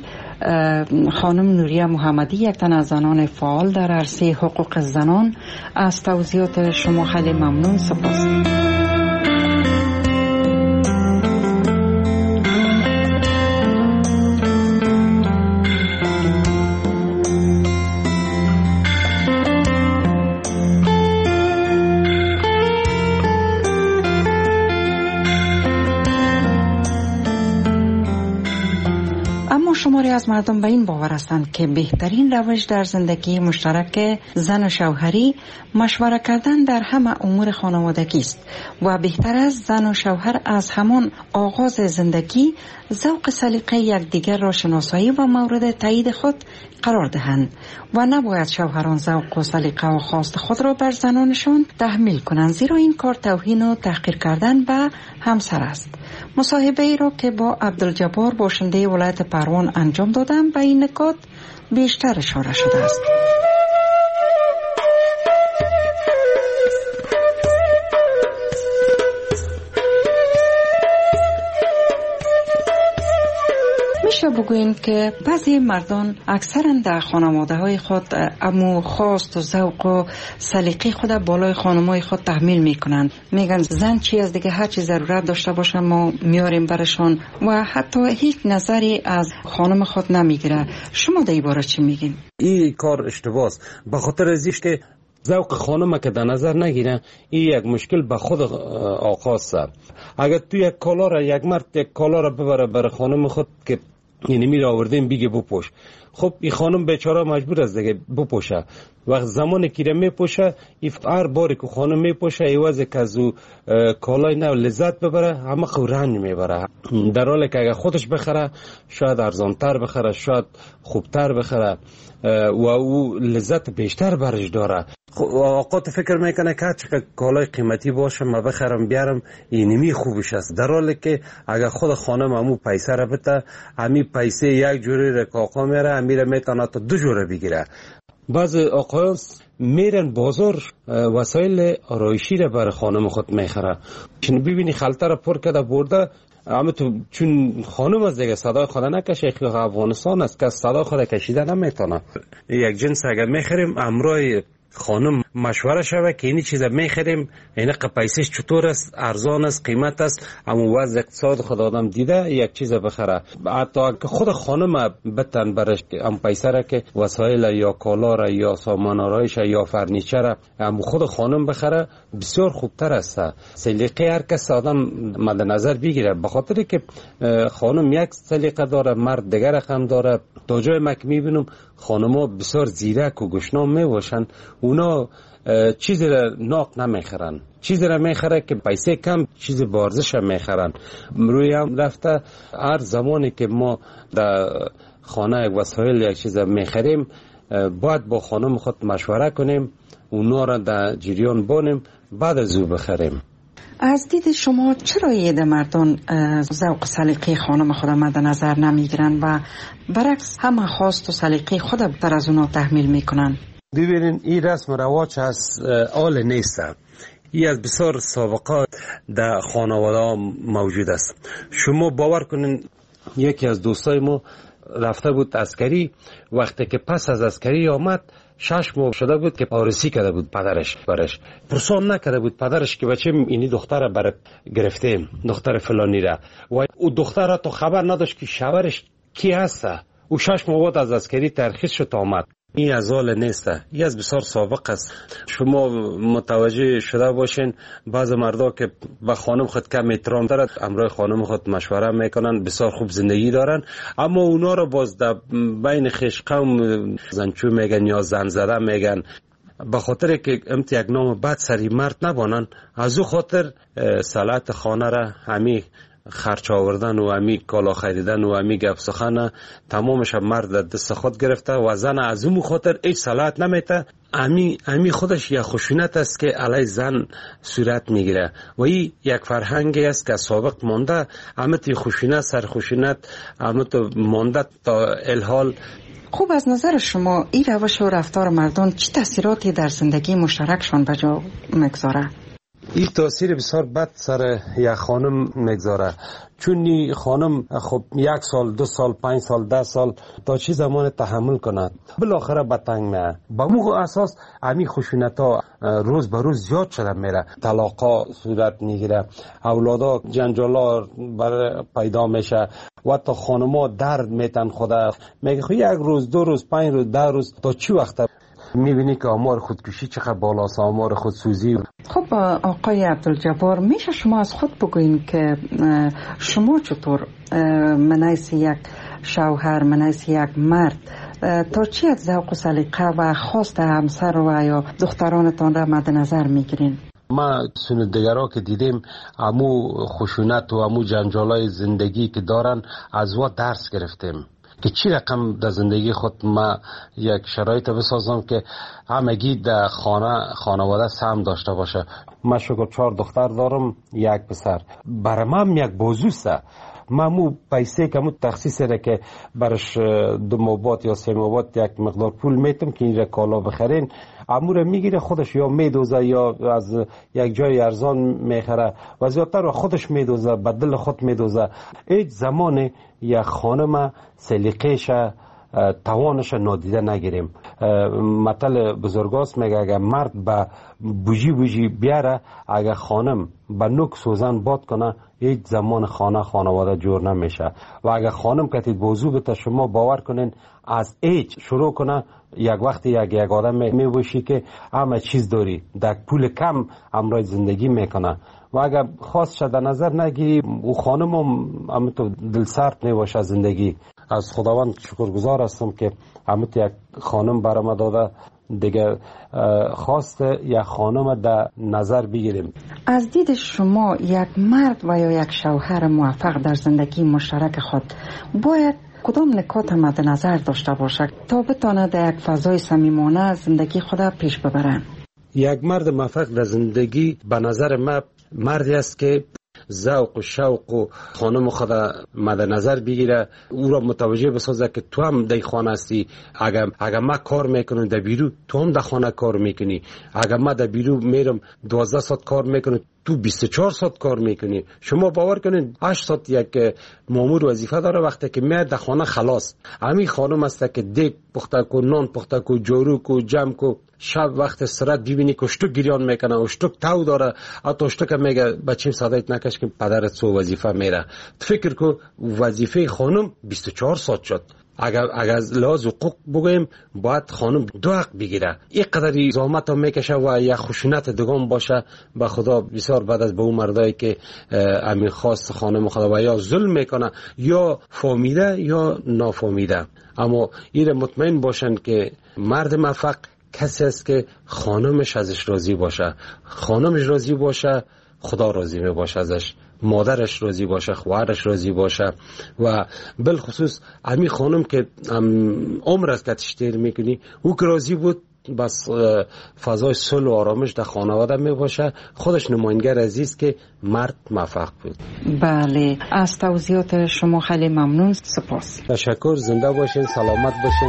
Speaker 11: خانم نوریه محمدی، یک تن از زنان فعال در عرصه حقوق زنان، از توضیحات شما خیلی ممنون. سپاس. شماری از مردم به این باور هستند که بهترین روش در زندگی مشترک زن و شوهری مشوره کردن در همه امور خانوادگی است و بهتر است زن و شوهر از همان آغاز زندگی ذوق سلیقه یکدیگر را شناسایی و مورد تایید خود قرار دهند و نباید شوهران ذوق و سلیقه و خواست خود را بر زنانشان تحمیل کنند، زیرا این کار توهین و تحقیر کردن به همسر است. مصاحبه ای را که با عبدالجبار باشنده ولایت پروان انجام دادم به این نکات بیشتر اشاره شده است. میشه بگوین که بعضی مردان اکثرا در خانواده های خود امو خواست و ذوق و سلیقه خود بالای خانمای خود تحمیل میکنن، میگن زن چی از دیگه هر چی ضرورت داشته باشه ما میاریم برشان و حتی هیچ نظری از خانم خود نمیگیره. شما در این باره چی میگین؟
Speaker 19: این کار اشتباهه، به خاطر ازیش که ذوق خانم که در نظر نگیره این یک مشکل به خود آقاست. اگر تو یک کالا را یک مرد یک کالا را ببره برای خانم خود که یعنی میره آوردیم بیگه بپوش، خب این خانم بیچاره مجبور است دیگه بپوشه. وقت زمانی که میپوشه هر باری که خانم میپوشه ایوازه که از او کالای نو لذت ببره همه خو رنج میبره، در حالی که اگر خودش بخره شاید ارزانتر بخره، شاید خوبتر بخره و او لذت بیشتر برش داره. اوقات فکر میکنه که چقدر کالای قیمتی باشه ما بخرم بیارم اینمی خوبش است، در حالی که اگر خود خانم همو پیسه را بده همی پیسه یک جوری رکاقا میره همیره میتونه تا دو جوره بگیره. بعض آقایان میرن بازار وسایل آرایشی را برای خانم خود میخره، چون ببینی خلطه را پر کرده برده، اما تو چون خانم از دیگه صدای خود نکشه، خیلی افغانستان است که صدای خود کشیده نمیتونه. یک جنس اگر میخریم امرای خانم مشوره شوه که اینی چیزا میخریم اینه پیسش چطور است، ارزان است، قیمت است، اما وضع اقتصاد خود آدم دیده یک چیزا بخره. حتی که خود خانم بتن برش ام پیسه را که وسایل یا کالا را یا سامان آرایش یا فرنیچر ام خود خانم بخره بسیار خوبتر است. سلیقه هر کس آدم مد نظر بگیره، به خاطر که خانم یک سلیقه داره مرد دیگر رقم داره. تا جای مک میبینم خانم‌ها بسیار زیرک و گشنام میباشن، اونا چیزی را ناق نمیخرن، چیزی را میخره که پیسه کم چیز بارزش هم میخرن. روی هم رفته هر زمانی که ما در خانه یک وسایل یک چیز میخریم باید با خانم خود مشوره کنیم، اونا را در جریان بانیم بعد از او بخریم.
Speaker 11: از دید شما چرا یه مردان ذوق سلیقه خانم خود مد نظر نمیگیرن و برعکس همه خواست و سلیقه خود در از اونا تحمیل میکنن؟
Speaker 19: ببینین این رسم و رواج از آل نیست، این از بسیار سابقات در خانواده موجود است. شما باور کنین یکی از دوستای ما رفته بود عسکری، وقتی که پس از عسکری آمد شش ماه شده بود که پارسی کرده بود پدرش برش، پرسان نکرده بود پدرش که بچه اینی دختر برای گرفتیم دختر فلانی را، و او دختر را تو خبر نداشت که شوهرش کی هست. او شش ماه بعد از عسکری ترخیص شد آمد. این از حال نیست، این از بسیار سابق است. شما متوجه شده باشین بعض مردا که به خانم خود کم احترام دارد امرای خانم خود مشوره میکنن، بسیار خوب زندگی دارن، اما اونا رو باز در بین خویش قوم زنچو میگن یا زن زده میگن، به خاطر که امت یک نام بد سری مرد نبانن، از او خاطر صلاحیت خانه را همی خرچ آوردن و همی کالا خریدن و همی گپ سخن تمامش مرد دست خود گرفته و زن از اون خاطر هیچ صلاحیت نمیته. امی امی خودش یک خشونت است که علی زن صورت میگیره و این یک فرهنگی است که سابق مانده، اما تی خشونت سر خشونت اما تو مانده تا الحال.
Speaker 11: خوب، از نظر شما این روش و رفتار مردان چه تاثیراتی در زندگی مشترکشان به جا میگذاره؟
Speaker 19: این تاثیر بسیار بد سر یک خانم میگذاره، چون این خانم خب یک سال دو سال پنج سال ده سال تا چی زمان تحمل کند بالاخره به تنگ میه. با مو اساس همین خشونت ها روز به روز زیاد شده میره، طلاقا صورت میگیره، اولادا جنجالا بر پیدا میشه و تا خانما درد میتن خدا میگه خب یک روز دو روز پنج روز ده روز تا چی وقت میبینی که آمار خودکشی چقدر بالاست، آمار خودسوزی.
Speaker 11: خب آقای عبدالجبار، میشه شما از خود بگوین که شما چطور منیس یک شوهر منیس یک مرد تا چی از ذوق و سلیقه و خواست همسر و یا دخترانتان را مد نظر میگیرین؟
Speaker 19: ما سندگرها که دیدیم امو خشونت و امو جنجالای زندگی که دارن از وا درس گرفتیم که چی رقم در زندگی خود ما یک شرایط بسازم که همگی در خانه خانواده سهم داشته باشه. من شکر چهار دختر دارم، یک پسر. برای من یک بازوسته. من مو پیسه که مو تخصیص را که برش دو موبات یا سه موبات یک مقدار پول میتم که این را کالا بخرین، امور میگیره خودش یا میدوزه یا از یک جای ارزان میخره و زیادتر خودش میدوزه، به دل خود میدوزه. هیچ زمان یک خانم سلیقه‌ش توانش نادیده نگیریم. مثل بزرگاست میگه اگر مرد به بوجی بوجی بیاره، اگر خانم به نوک سوزن باد کنه، هیچ زمان خانه خانواده جور نمیشه. و اگر خانم کتی بوزو بته، شما باور کنین از هیچ شروع کنه، یک وقتی یک یک آدم میبوشی که همه چیز داری، در پول کم امرای زندگی میکنه. و اگر خواست شده نظر نگیری، او خانم هم تو دل سرد نباشه زندگی. از خداوند شکرگزار هستم که همت یک خانم برام داده. دیگه خواست یک خانم در نظر بگیریم.
Speaker 11: از دید شما یک مرد و یا یک شوهر موفق در زندگی مشترک خود باید کدام نکات مد نظر داشته باشد تا بتواند در یک فضای صمیمانه زندگی خود پیش ببرند؟
Speaker 19: یک مرد موفق در زندگی به نظر من مردی است که ذوق و شوق و خانم خود مد نظر بگیره، او را متوجه بسازه که تو هم در خانه هستی. اگر اگر ما کار میکنم در بیرو، تو هم در خانه کار میکنی. اگر ما در بیرو میرم دوازده ساعت کار میکنم، تو بیست و چهار ساعت کار میکنی. شما باور کنید هشت ساعت یک مامور وظیفه داره، وقتی که میاد در خانه خلاص. همین خانم است که دیگ پخته کو، نان پخته کو، جارو کو، جمع کو. شب وقت استراحت ببینی که اشتک گریان میکنه، اشتک تو داره، حتی اشتک میگه بچه‌م صدایت نکش که پدرت سو وظیفه میره. فکر کو وظیفه خانم بیست و چهار ساعت شد. اگر اگر لحاظ حقوق بگویم باید خانم دو حق بگیره. این قدری زحمت هم میکشه و یک خشونت دگان باشه. به خدا بسیار بعد از به اون مردایی که امین خواست خانم خدا و یا ظلم میکنه یا فهمیده یا نافهمیده. اما این مطمئن باشن که مرد موفق کسی است که خانمش ازش راضی باشه. خانمش راضی باشه، خدا راضی می باشه ازش. مادرش راضی باشه، خواهرش راضی باشه. و بالخصوص امی خانم که عمر از کتش تیر میکنی، او که راضی بود، بس فضای صلح و آرامش در خانواده می باشه. خودش نماینگر عزیز که مرد موفق بود.
Speaker 11: بله، از توضیحات شما خیلی ممنون. سپاس.
Speaker 19: تشکر. زنده باشین، سلامت باشین.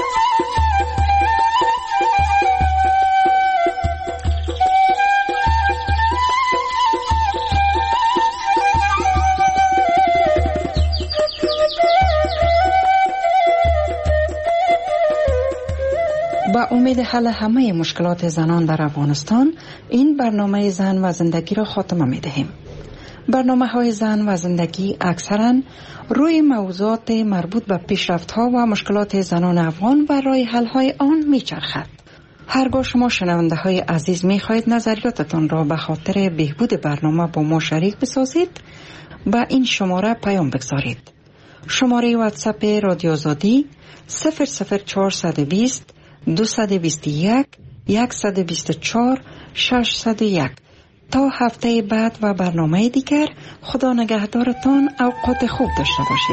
Speaker 11: با امید حل همه مشکلات زنان در افغانستان، این برنامه زن و زندگی را خاتمه می دهیم. برنامه های زن و زندگی اکثرا روی موضوعات مربوط به پیشرفت ها و مشکلات زنان افغان و راه حل های آن می چرخد. هرگاه شما شنونده های عزیز می خواهید نظریاتتان را به خاطر بهبود برنامه با ما شریک بسازید، با این شماره پیام بگذارید. شماره واتساپ رادیو آزادی صفر صفر چهارصد و بیست دویست و بیست و یک صد و بیست و چهار ششصد و یک. تا هفته بعد و برنامه دیگر، خدا نگهدارتان. اوقات خوب داشته باشید.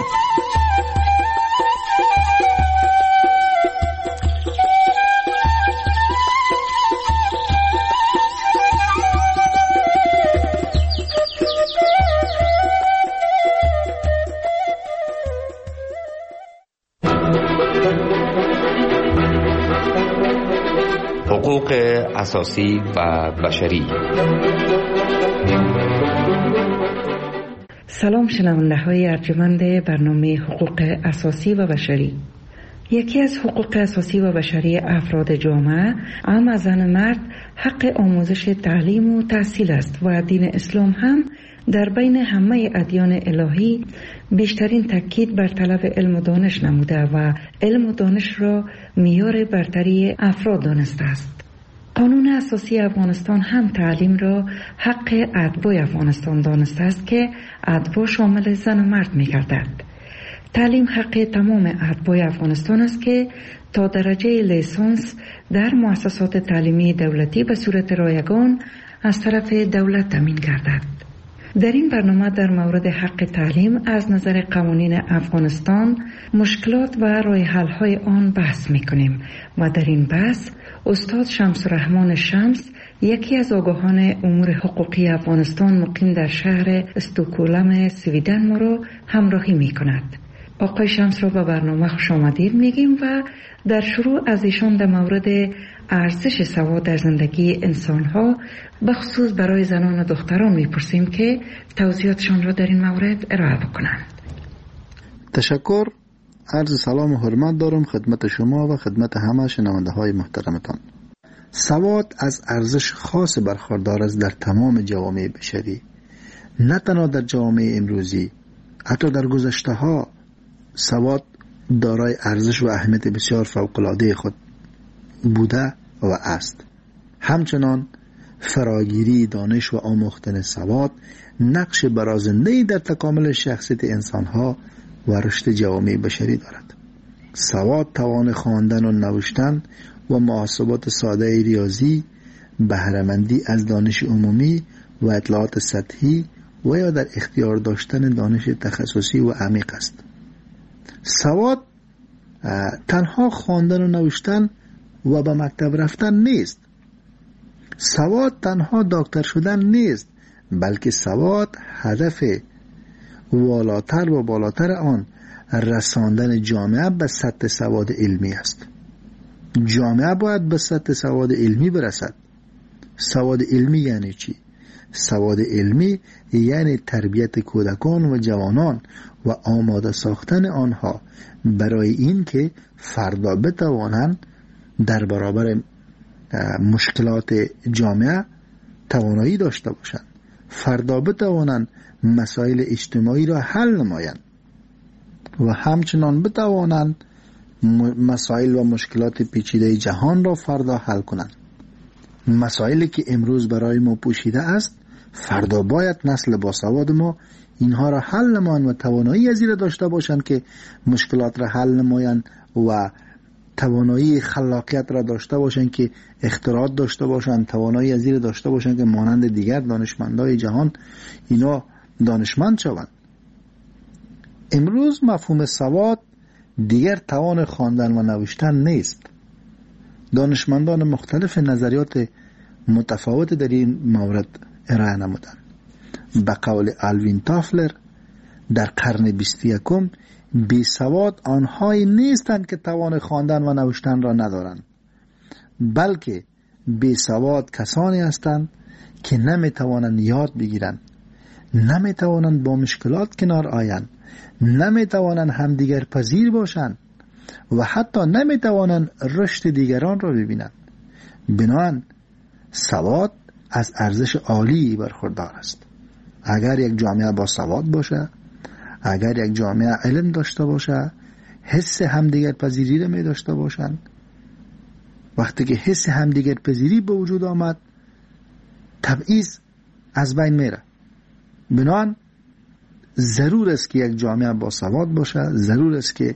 Speaker 20: حقوق اساسی و بشری.
Speaker 11: سلام شنونده های ارجمند برنامه حقوق اساسی و بشری. یکی از حقوق اساسی و بشری افراد جامعه، اما از زن مرد، حق آموزش تعلیم و تحصیل است و دین اسلام هم در بین همه ادیان الهی بیشترین تاکید بر طلب علم و دانش نموده و علم و دانش را معیار برتری افراد دانسته است. قانون اساسی افغانستان هم تعلیم را حق اتباع افغانستان دانسته است که اتباع شامل زن و مرد می گردد. تعلیم حق تمام اتباع افغانستان است که تا درجه لیسانس در مؤسسات تعلیمی دولتی به صورت رایگان از طرف دولت تامین گردد. در این برنامه در مورد حق تعلیم از نظر قوانین افغانستان، مشکلات و راه حل های آن بحث می کنیم و در این بحث استاد شمس الرحمن شمس یکی از آگاهان امور حقوقی افغانستان مقیم در شهر استکهلم سویدن ما را همراهی می کند. آقای شمس را به برنامه خوش آمدید میگیم و در شروع از ایشان در مورد ارزش سواد در زندگی انسانها بخصوص برای زنان و دختران میپرسیم که توضیحاتشان را در این مورد ارائه بکنند.
Speaker 21: تشکر. عرض سلام و حرمت دارم خدمت شما و خدمت همه شنونده های محترمتان. سواد از ارزش خاص برخوردار است در تمام جوامع بشری، نه تنها در جوامع امروزی، حتی در گذشته ها سواد دارای ارزش و اهمیت بسیار فوق‌العاده خود بوده و است. همچنان فراگیری دانش و آموختن سواد نقش برازنده‌ای در تکامل شخصیت انسانها و رشد جوامع بشری دارد. سواد توان خواندن و نوشتن و محاسبات ساده ریاضی، بهره‌مندی از دانش عمومی و اطلاعات سطحی و یا در اختیار داشتن دانش تخصصی و عمیق است. سواد تنها خواندن و نوشتن و به مکتب رفتن نیست. سواد تنها دکتر شدن نیست، بلکه سواد هدف والاتر و بالاتر آن رساندن جامعه به سطح سواد علمی است. جامعه باید به سطح سواد علمی برسد. سواد علمی یعنی چی؟ سواد علمی یعنی تربیت کودکان و جوانان و آماده ساختن آنها برای این که فردا بتوانند در برابر مشکلات جامعه توانایی داشته باشند، فردا بتوانند مسائل اجتماعی را حل نمایند و همچنان بتوانند مسائل و مشکلات پیچیده جهان را فردا حل کنند. مسائلی که امروز برای ما پوشیده است، فردا باید نسل باسواد ما اینها را حل نمایند و توانایی از این را داشته باشند که مشکلات را حل نمایند و توانایی خلاقیت را داشته باشند که اختراعات داشته باشند، توانایی از این را داشته باشند که مانند دیگر دانشمندای جهان اینا دانشمند شوند. امروز مفهوم سواد دیگر توان خواندن و نوشتن نیست. دانشمندان مختلف نظریات متفاوت در این مورد ارائه نمودند. به قول آلوین تافلر در قرن بیست و یکم بی سواد آنهایی نیستند که توان خواندن و نوشتن را ندارند، بلکه بی سواد کسانی هستند که نمی توانند یاد بگیرند، نمی توانند با مشکلات کنار آیند، نمی توانند همدیگر پذیر باشند و حتی نمی توانند رشد دیگران را ببینند. بنابراین سواد از ارزش عالی برخوردار است. اگر یک جامعه با سواد باشه، اگر یک جامعه علم داشته باشه، حس همدیگر پذیری را می داشته باشند، وقتی که حس همدیگر پذیری به وجود آمد، تبعیض از بین میره. بنابراین ضرور است که یک جامعه با سواد باشه، ضرور است که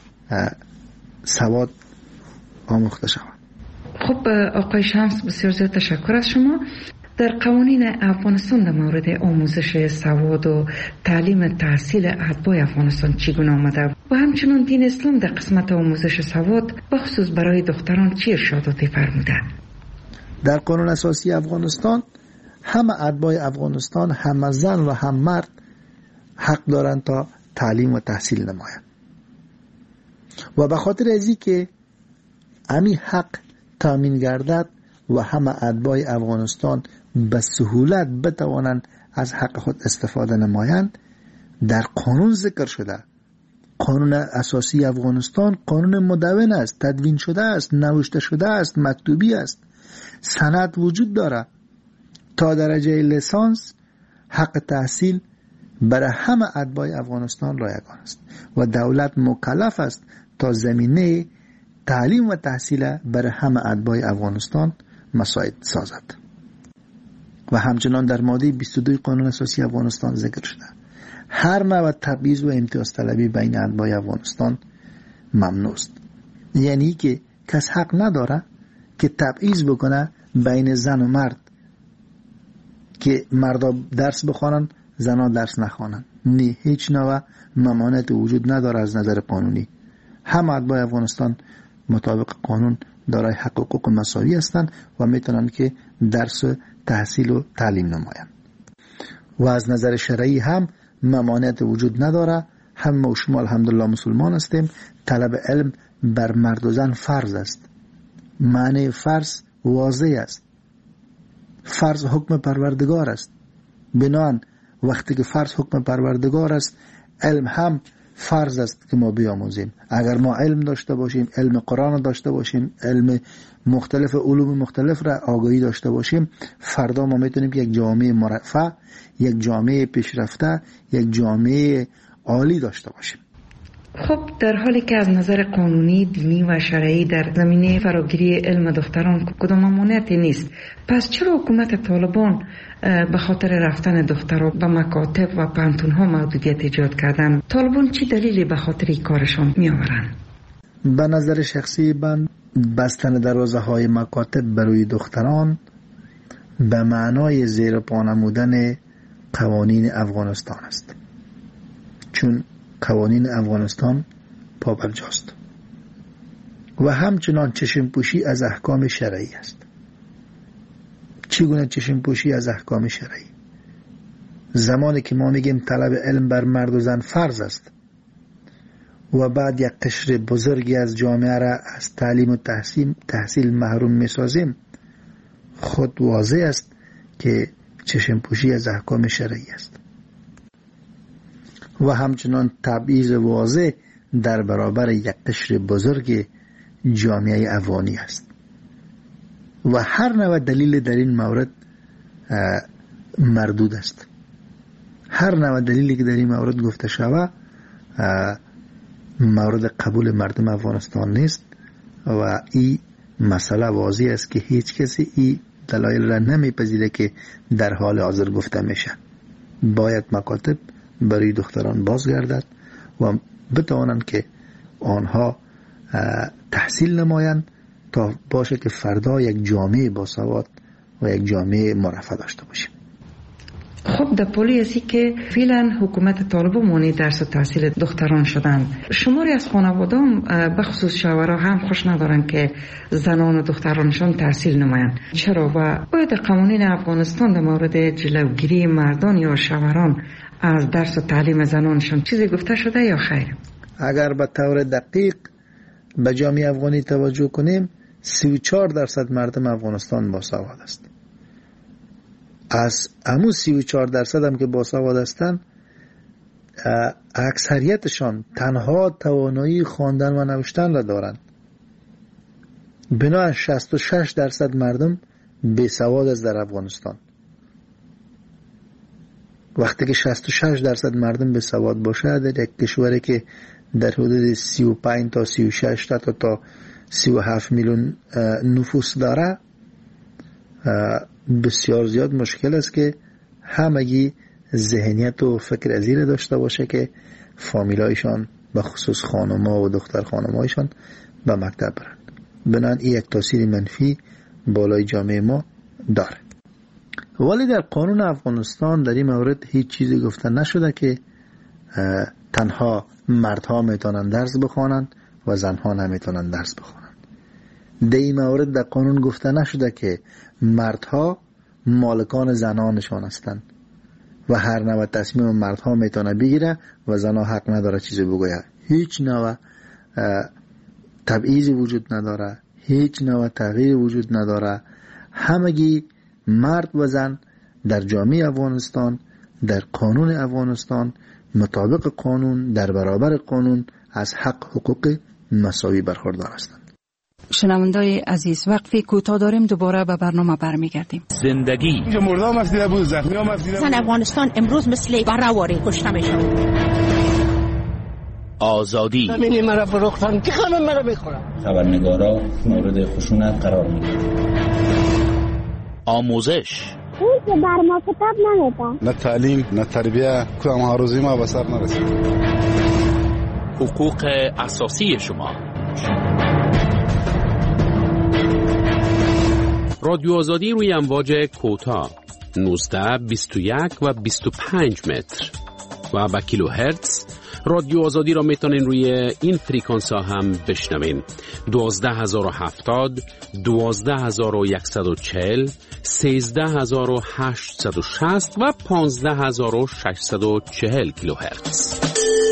Speaker 21: سواد آموخته شود.
Speaker 11: خب آقای شمس، بسیار زیاد تشکر از شما. در قوانین افغانستان در مورد آموزش سواد و تعلیم تحصیل اتباع افغانستان چگونه آمده و همچنین دین اسلام در قسمت آموزش سواد بخصوص برای دختران چه ارشاداتی فرموده؟
Speaker 21: در قانون اساسی افغانستان همه اتباع افغانستان، هم زن و هم مرد حق دارند تا تعلیم و تحصیل نمایند و به خاطر ازی که امی حق تامین گردد و همه اتباع افغانستان به سهولت بتوانند از حق خود استفاده نمایند، در قانون ذکر شده. قانون اساسی افغانستان قانون مدون است، تدوین شده است، نوشته شده است، مکتوبی است، سند وجود داره. تا درجه لیسانس حق تحصیل برای همه اتباع افغانستان رایگان است و دولت مکلف است تا زمینه تعلیم و تحصیل برای همه اتباع افغانستان مساعد سازد. و همچنان در ماده بیست و دو قانون اساسی افغانستان ذکر شده هر نوع تبعیض و امتیاز طلبی بین اتباع افغانستان ممنوع است. یعنی که کس حق نداره که تبعیض بکنه بین زن و مرد، که مردا درس بخوانن زنان درس نخوانن. نه، هیچ نوع ممانعت وجود نداره از نظر قانونی. همه اتباع افغانستان مطابق قانون دارای حق و حقوق مساوی هستند و میتونن که درس و تحصیل و تعلیم نمایند. و از نظر شرعی هم ممانعت وجود نداره. هم و شما الحمدلله مسلمان هستیم. طلب علم بر مرد و زن فرض است. معنی فرض واضح است. فرض حکم پروردگار است. بنابراین وقتی که فرض حکم پروردگار است، علم هم فرض است که ما بیاموزیم. اگر ما علم داشته باشیم، علم قرآن داشته باشیم، علم مختلف علوم مختلف را آگاهی داشته باشیم، فردا ما میتونیم یک جامعه مرفه، یک جامعه پیشرفته، یک جامعه عالی داشته باشیم.
Speaker 11: خب در حالی که از نظر قانونی، دینی و شرعی در زمینه فراگیری علم دختران کدام ممانعتی نیست، پس چرا حکومت طالبان به خاطر رفتن دختران به مکاتب و پانتون‌ها محدودیت ایجاد کردن؟ طالبان چی دلیلی به خاطر این کارشان می آورند؟
Speaker 21: به نظر شخصی من بستن دروازه های مکاتب برای دختران به معنای زیر پا نمودن قوانین افغانستان است، چون قوانین افغانستان پابرجاست و همچنان چشم پوشی از احکام شرعی است. چگونه چشم پوشی از احکام شرعی؟ زمانی که ما میگیم طلب علم بر مرد و زن فرض است و بعد یک قشر بزرگی از جامعه را از تعلیم و تحصیل, تحصیل محروم میسازیم، خود واضح است که چشم پوشی از احکام شرعی است. و همچنان تبعیض واضح در برابر یک قشر بزرگ جامعه افغانی است و هر نوع دلیل در این مورد مردود است. هر نوع دلیلی که در این مورد گفته شود مورد قبول مردم افغانستان نیست و این مسئله واضح است که هیچ کسی این دلایل را نمیپذیره که در حال حاضر گفته میشه. باید مکاتب برای دختران بازگردد و بتوانند که آنها تحصیل نمایند تا باشه که فردا یک جامعه باسواد و یک جامعه مرفه داشته باشیم.
Speaker 11: خب در پولی ازی که فعلا حکومت طالبان مانع درس و تحصیل دختران شدن، شماری از خانوادان به خصوص شوهرها هم خوش ندارن که زنان و دخترانشان تحصیل نمایند. چرا؟ و باید قوانین افغانستان در مورد جلوگیری مردان یا شوهران از درس و تعلیم زنانشان چیزی گفته شده یا خیر؟
Speaker 21: اگر به طور دقیق به جامعه افغانی توجه کنیم، سی و چهار درصد مردم افغانستان باسواد است. از همون سی و چهار درصد هم که باسواد هستند، اکثریتشان تنها توانایی خواندن و نوشتن را دارند. بنابراین شصت و شش درصد مردم بیسواد است در افغانستان. وقتی که شصت و شش درصد مردم بیسواد باشه در یک کشوری که در حدود سی و پنج تا سی و شش تا تا سی و هفت میلیون نفوس داره، بسیار زیاد مشکل است که همگی ذهنیت و فکر ازیره داشته باشه که فامیلایشان به خصوص خانم‌ها و دختر خانم‌هایشان به مکتب برن. بنابراین این یک تاثیر منفی بالای جامعه ما داره. ولی در قانون افغانستان در این مورد هیچ چیزی گفته نشده که تنها مردها میتونن درس بخوانند و زنها نمیتونن درس بخوانند. در این مورد در قانون گفته نشده که مردها مالکان زنانشان هستند و هر نوع تصمیم مردها میتونه بگیره و زنها حق نداره چیزی بگوید. هیچ نوع تبعیضی وجود نداره، هیچ نوع تغییر وجود نداره. همگی مرد و زن در جامعه افغانستان، در قانون افغانستان، مطابق قانون، در برابر قانون از حق حقوق مساوی برخوردار هستند.
Speaker 3: شنوندای عزیز، وقفی کوتاه داریم، دوباره به برنامه برمیگردیم.
Speaker 2: زندگی
Speaker 22: مردم افسیده بود، زخمی هم افسیده بود.
Speaker 23: زن افغانستان امروز مثل برآوری کشته میشن.
Speaker 2: آزادی
Speaker 22: زمینی مرا فروختن، کی خانم مرا میخورن؟
Speaker 2: خبرنگارا مورد خشونت قرار میگیرن. آموزش
Speaker 24: اون که بر ما کتاب نمیدن،
Speaker 22: نه تعلیم نه تربیه، کدام ها روزی ما به سر نرسید.
Speaker 2: حقوق اساسی شما.
Speaker 7: رادیو آزادی روی امواج کوتاه نوزده، بیست و یک و بیست و پنج متر و با کیلو هرتز رادیو آزادی را میتونین روی این فریکانس ها هم بشنوین. دوازده هزار و هفتاد، دوازده هزار و صد و چهل، سیزده هزار و هشتصد و شصت و پانزده هزار و ششصد و چهل کیلوهرتز.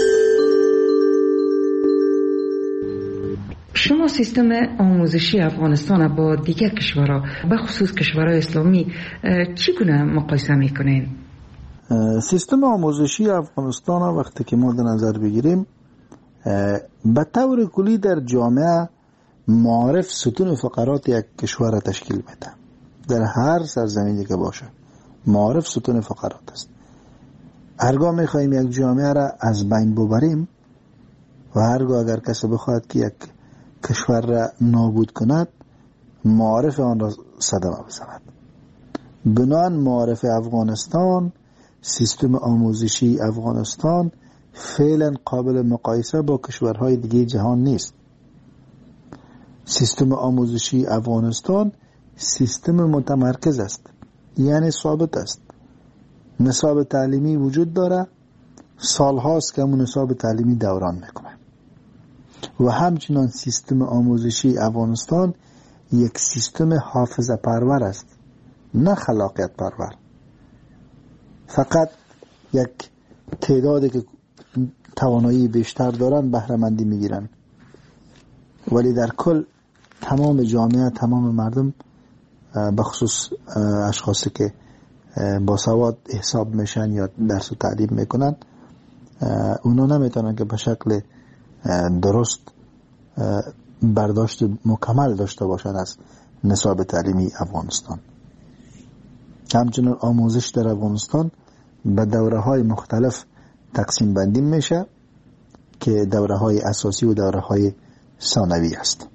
Speaker 11: شما سیستم آموزشی افغانستان با دیگر کشورها به خصوص کشورهای اسلامی چگونه مقایسه میکنین؟
Speaker 21: سیستم آموزشی افغانستان وقتی که ما در نظر بگیریم به طور کلی در جامعه معارف ستون فقرات یک کشور را تشکیل میده. در هر سرزمینی که باشه معارف ستون فقرات است. هرگاه میخوایم یک جامعه را از بین ببریم و هرگاه اگر کسی بخواهد که یک کشور را نابود کند معارف آن را صدمه بزند. بنان معارف افغانستان، سیستم آموزشی افغانستان فعلا قابل مقایسه با کشورهای دیگه جهان نیست. سیستم آموزشی افغانستان سیستم متمرکز است، یعنی ثابت است. نصاب تعلیمی وجود داره، سالهاست که همون نصاب تعلیمی دوران میکنه. و همچنان سیستم آموزشی افغانستان یک سیستم حافظه پرور است، نه خلاقیت پرور. فقط یک تعدادی که توانایی بیشتر دارن بهره مندی میگیرن، ولی در کل تمام جامعه، تمام مردم به خصوص اشخاصی که با سواد حساب میشن یا درس و تعلیم میکنن اونا نمیتونن که به شکل درست برداشت مکمل داشته باشن از نصاب تعلیمی افغانستان. همچنین آموزش در افغانستان به دوره های مختلف تقسیم بندی میشه که دوره های اساسی و دوره های ثانوی است.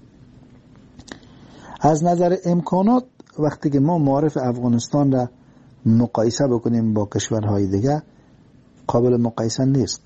Speaker 21: از نظر امکانات وقتی که ما معارف افغانستان را مقایسه بکنیم با کشورهای دیگه قابل مقایسه نیست.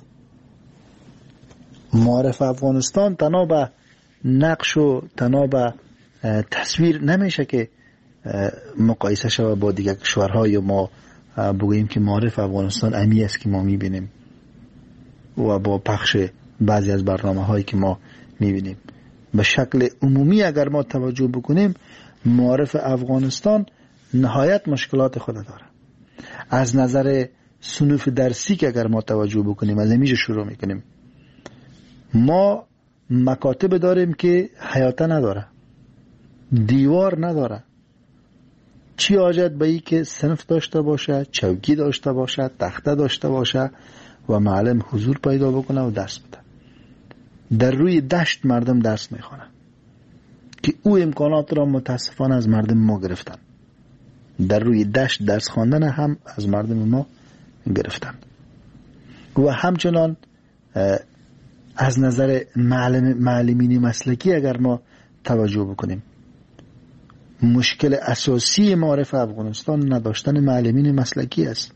Speaker 21: معارف افغانستان تنها به نقش و تنها به تصویر نمیشه که مقایسه شود با دیگر کشورها یا ما بگوییم که معارف افغانستان امی است که ما میبینیم و با پخش بعضی از برنامه هایی که ما میبینیم. به شکل عمومی اگر ما توجه بکنیم معارف افغانستان نهایت مشکلات خود داره. از نظر صنوف درسی که اگر ما توجه بکنیم از همیشه شروع میکنیم، ما مکاتب داریم که حیاته نداره، دیوار نداره. چی حاجت به ای که صنف داشته باشه، چوکی داشته باشه، تخته داشته باشه و معلم حضور پیدا بکنه و درس بده. در روی دشت مردم درس میخوانن که او امکانات را متاسفانه از مردم ما گرفتن. در روی دشت درس خواندن هم از مردم ما گرفتن. و همچنان از نظر معلم معلمین مسلکی اگر ما توجه بکنیم، مشکل اساسی معارف افغانستان نداشتن معلمین مسلکی است.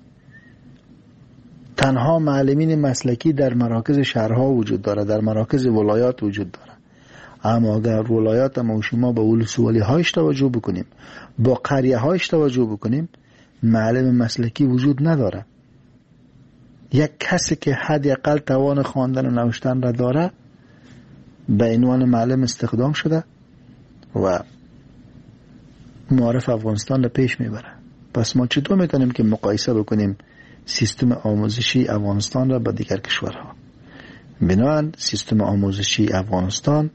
Speaker 21: تنها معلمین مسلکی در مراکز شهرها وجود داره، در مراکز ولایات وجود داره. اما اگر ولایات ما و شما با ولسوالی هایش توجه بکنیم، با قریه هایش توجه بکنیم، معلم مسلکی وجود نداره. یک کسی که حداقل توان خواندن و نوشتن را داره به عنوان معلم استخدام شده و معارف افغانستان را پیش میبره. پس ما چطور میتونیم که مقایسه بکنیم سیستم آموزشی افغانستان را با دیگر کشورها؟ بنابراین سیستم آموزشی افغانستان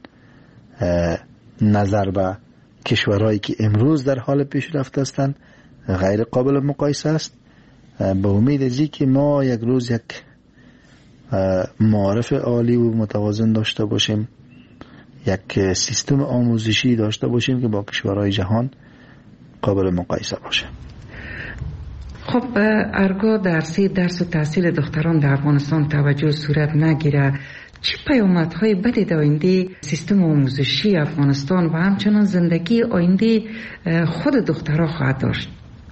Speaker 21: نظر به کشورهایی که امروز در حال پیشرفت هستند غیر قابل مقایسه است. به امید ازی که ما یک روز یک معارف عالی و متوازن داشته باشیم، یک سیستم آموزشی داشته باشیم که با کشورهای جهان قابل مقایسه باشه.
Speaker 11: خب ارگاه درسی درس و تحصیل دختران در افغانستان توجه صورت نگیره، چه پیامدهای بدی در آینده سیستم آموزشی افغانستان و همچنان زندگی آینده خود دخترها خواهد داشت؟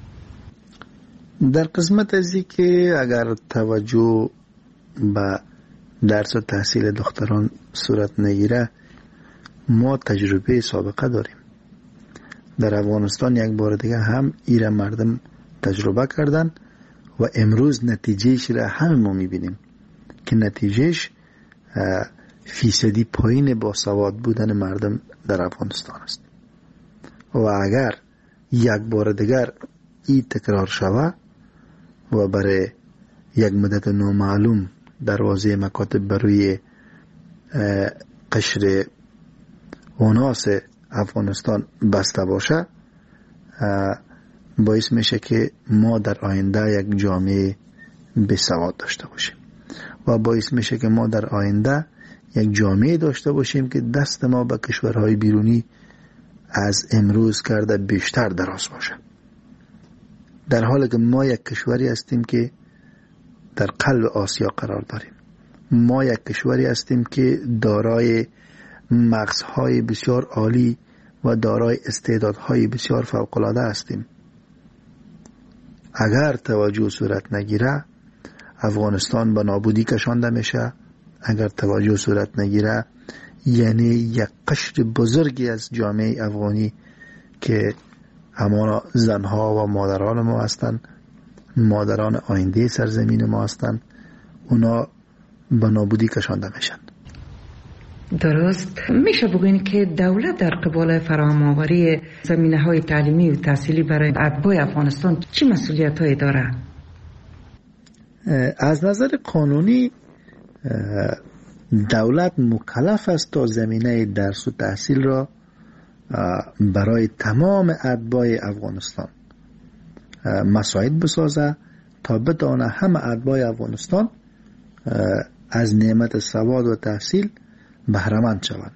Speaker 21: در قسمت ازی که اگر توجه به درس و تحصیل دختران صورت نگیره، ما تجربه سابقه داریم. در افغانستان یک بار دیگه هم ایره مردم تجربه کردن و امروز نتیجهش را همه ما میبینیم که نتیجهش فیصدی پایین باسواد بودن مردم در افغانستان است و اگر یک بار دیگر این تکرار شود و برای یک مدت نامعلوم دروازه مکاتب بروی قشر اوناس افغانستان بسته باشه، باعث میشه که ما در آینده یک جامعه بسواد داشته باشیم و باعث میشه که ما در آینده یک جامعه داشته باشیم که دست ما به کشورهای بیرونی از امروز کرده بیشتر دراز باشه، در حالی که ما یک کشوری هستیم که در قلب آسیا قرار داریم. ما یک کشوری هستیم که دارای مغزهای بسیار عالی و دارای استعدادهای بسیار فوق‌العاده هستیم. اگر توجه صورت نگیره افغانستان به نابودی کشانده میشه. اگر توجه صورت نگیره یعنی یک قشر بزرگی از جامعه افغانی که همانا زنها و مادران ما هستند، مادران آینده سرزمین ما هستند، اونا به نابودی کشانده میشن.
Speaker 11: درست. میشه بگوین که دولت در قبال فراهم آوری زمینه های تعلیمی و تحصیلی برای اتباع افغانستان چه مسئولیت هایی داره؟
Speaker 21: از نظر قانونی دولت مکلف است تا زمینه درس و تحصیل را برای تمام اتباع افغانستان مساعد بسازه تا بدانه همه اتباع افغانستان از نعمت سواد و تحصیل بهره‌مند شوند.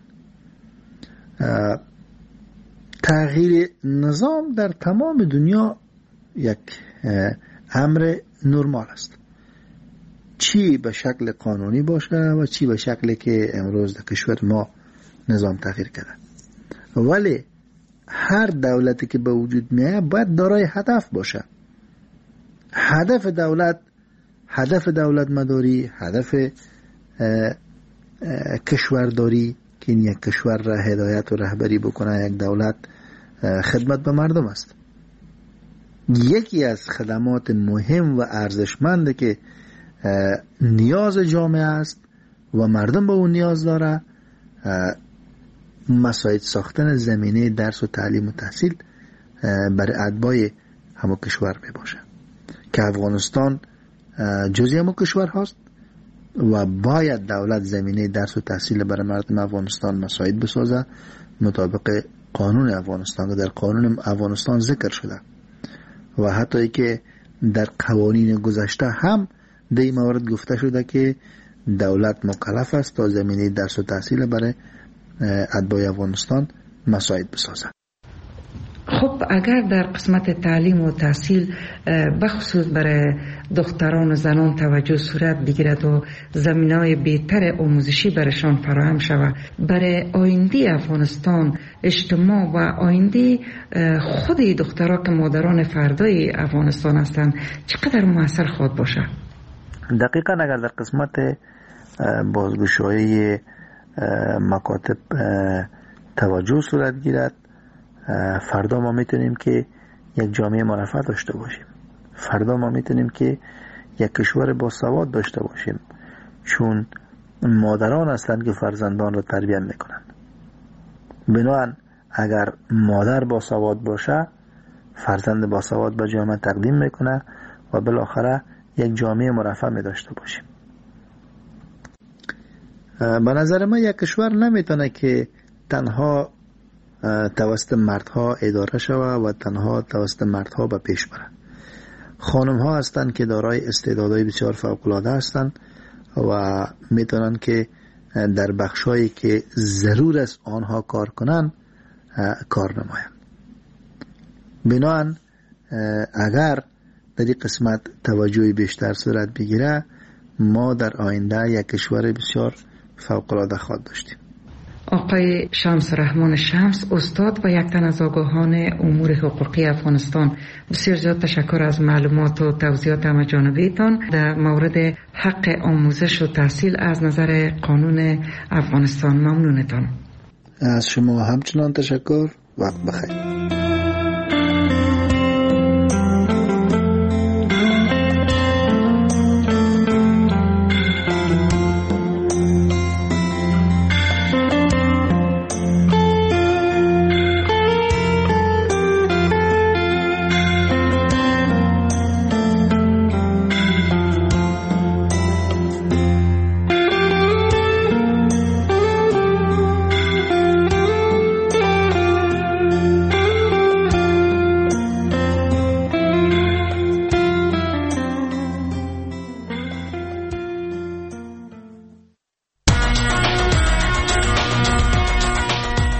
Speaker 21: تغییر نظام در تمام دنیا یک امر نرمال است، چی به شکل قانونی باشه و چی به شکلی که امروز در کشور ما نظام تغییر کرده. ولی هر دولتی که به وجود میاد باید دارای هدف باشه. هدف دولت هدف دولت مداری، هدف کشورداری که این یک کشور را هدایت و رهبری بکنه، یک دولت خدمت به مردم است. یکی از خدمات مهم و ارزشمند که نیاز جامعه است و مردم به اون نیاز داره مساعد ساختن زمینه درس و تعلیم و تحصیل برای اتباع همه کشور می باشه که افغانستان جزئی همه کشور هست و باید دولت زمینه درس و تحصیل برای مردم افغانستان مساعد بسازه مطابق قانون افغانستان که در قانون افغانستان ذکر شده و حتی ای که در قوانین گذشته هم در این مورد گفته شده که دولت مکلف است تا زمینه درس و تحصیل برای اتباع افغانستان مساعد بسازه.
Speaker 11: خب اگر در قسمت تعلیم و تحصیل بخصوص برای دختران و زنان توجه صورت بگیرد و زمینه‌های بهتر آموزشی برایشان فراهم شود، برای آینده افغانستان اجتماع و آینده خود دخترها که مادران فردای افغانستان هستند چقدر مؤثر خواهد باشه؟
Speaker 21: دقیقاً اگر در قسمت بازگشایی مکاتب توجه صورت گیرد، فردا ما میتونیم که یک جامعه مرفه داشته باشیم. فردا ما میتونیم که یک کشور با سواد داشته باشیم، چون مادران هستند که فرزندان را تربیت میکنند. بنابراین اگر مادر با سواد باشه، فرزند با سواد به جامعه تقدیم میکنه و بالاخره یک جامعه مرفه می داشته باشیم. به نظر من یک کشور نمیتونه که تنها توسط مردها اداره شود و تنها توسط مردها به پیش بره. خانم ها هستند که دارای استعدادهای بسیار فوق العاده هستند و میتونن که در بخشایی که ضرور است آنها کار کنن کار نمایند. بنابراین اگر در این قسمت توجهی بیشتر صورت بگیره، ما در آینده یک کشور بسیار فوق العاده خواهد داشتیم.
Speaker 11: آقای شمس رحمان شمس، استاد و یک تن از آگاهان امور حقوقی افغانستان، بسیار زیاد تشکر از معلومات و توضیحات همه‌جانبه‌تان در مورد حق آموزش و تحصیل از نظر قانون افغانستان. ممنونتان.
Speaker 21: از شما همچنان تشکر. وقت بخیر.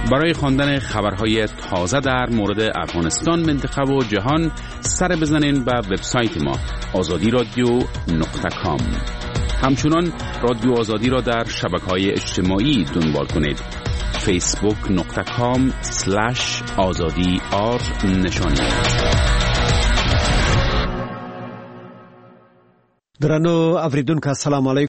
Speaker 7: برای خواندن خبرهای تازه در مورد افغانستان، منطقه و جهان سر بزنین به وبسایت ما آزادی رادیو نقطه کام. همچنان رادیو آزادی را در شبکه‌های اجتماعی دنبال کنید. فیسبوک نقطه کام سلش آزادی آر نشانی.
Speaker 1: درنو اوریدونکو السلام علیکم.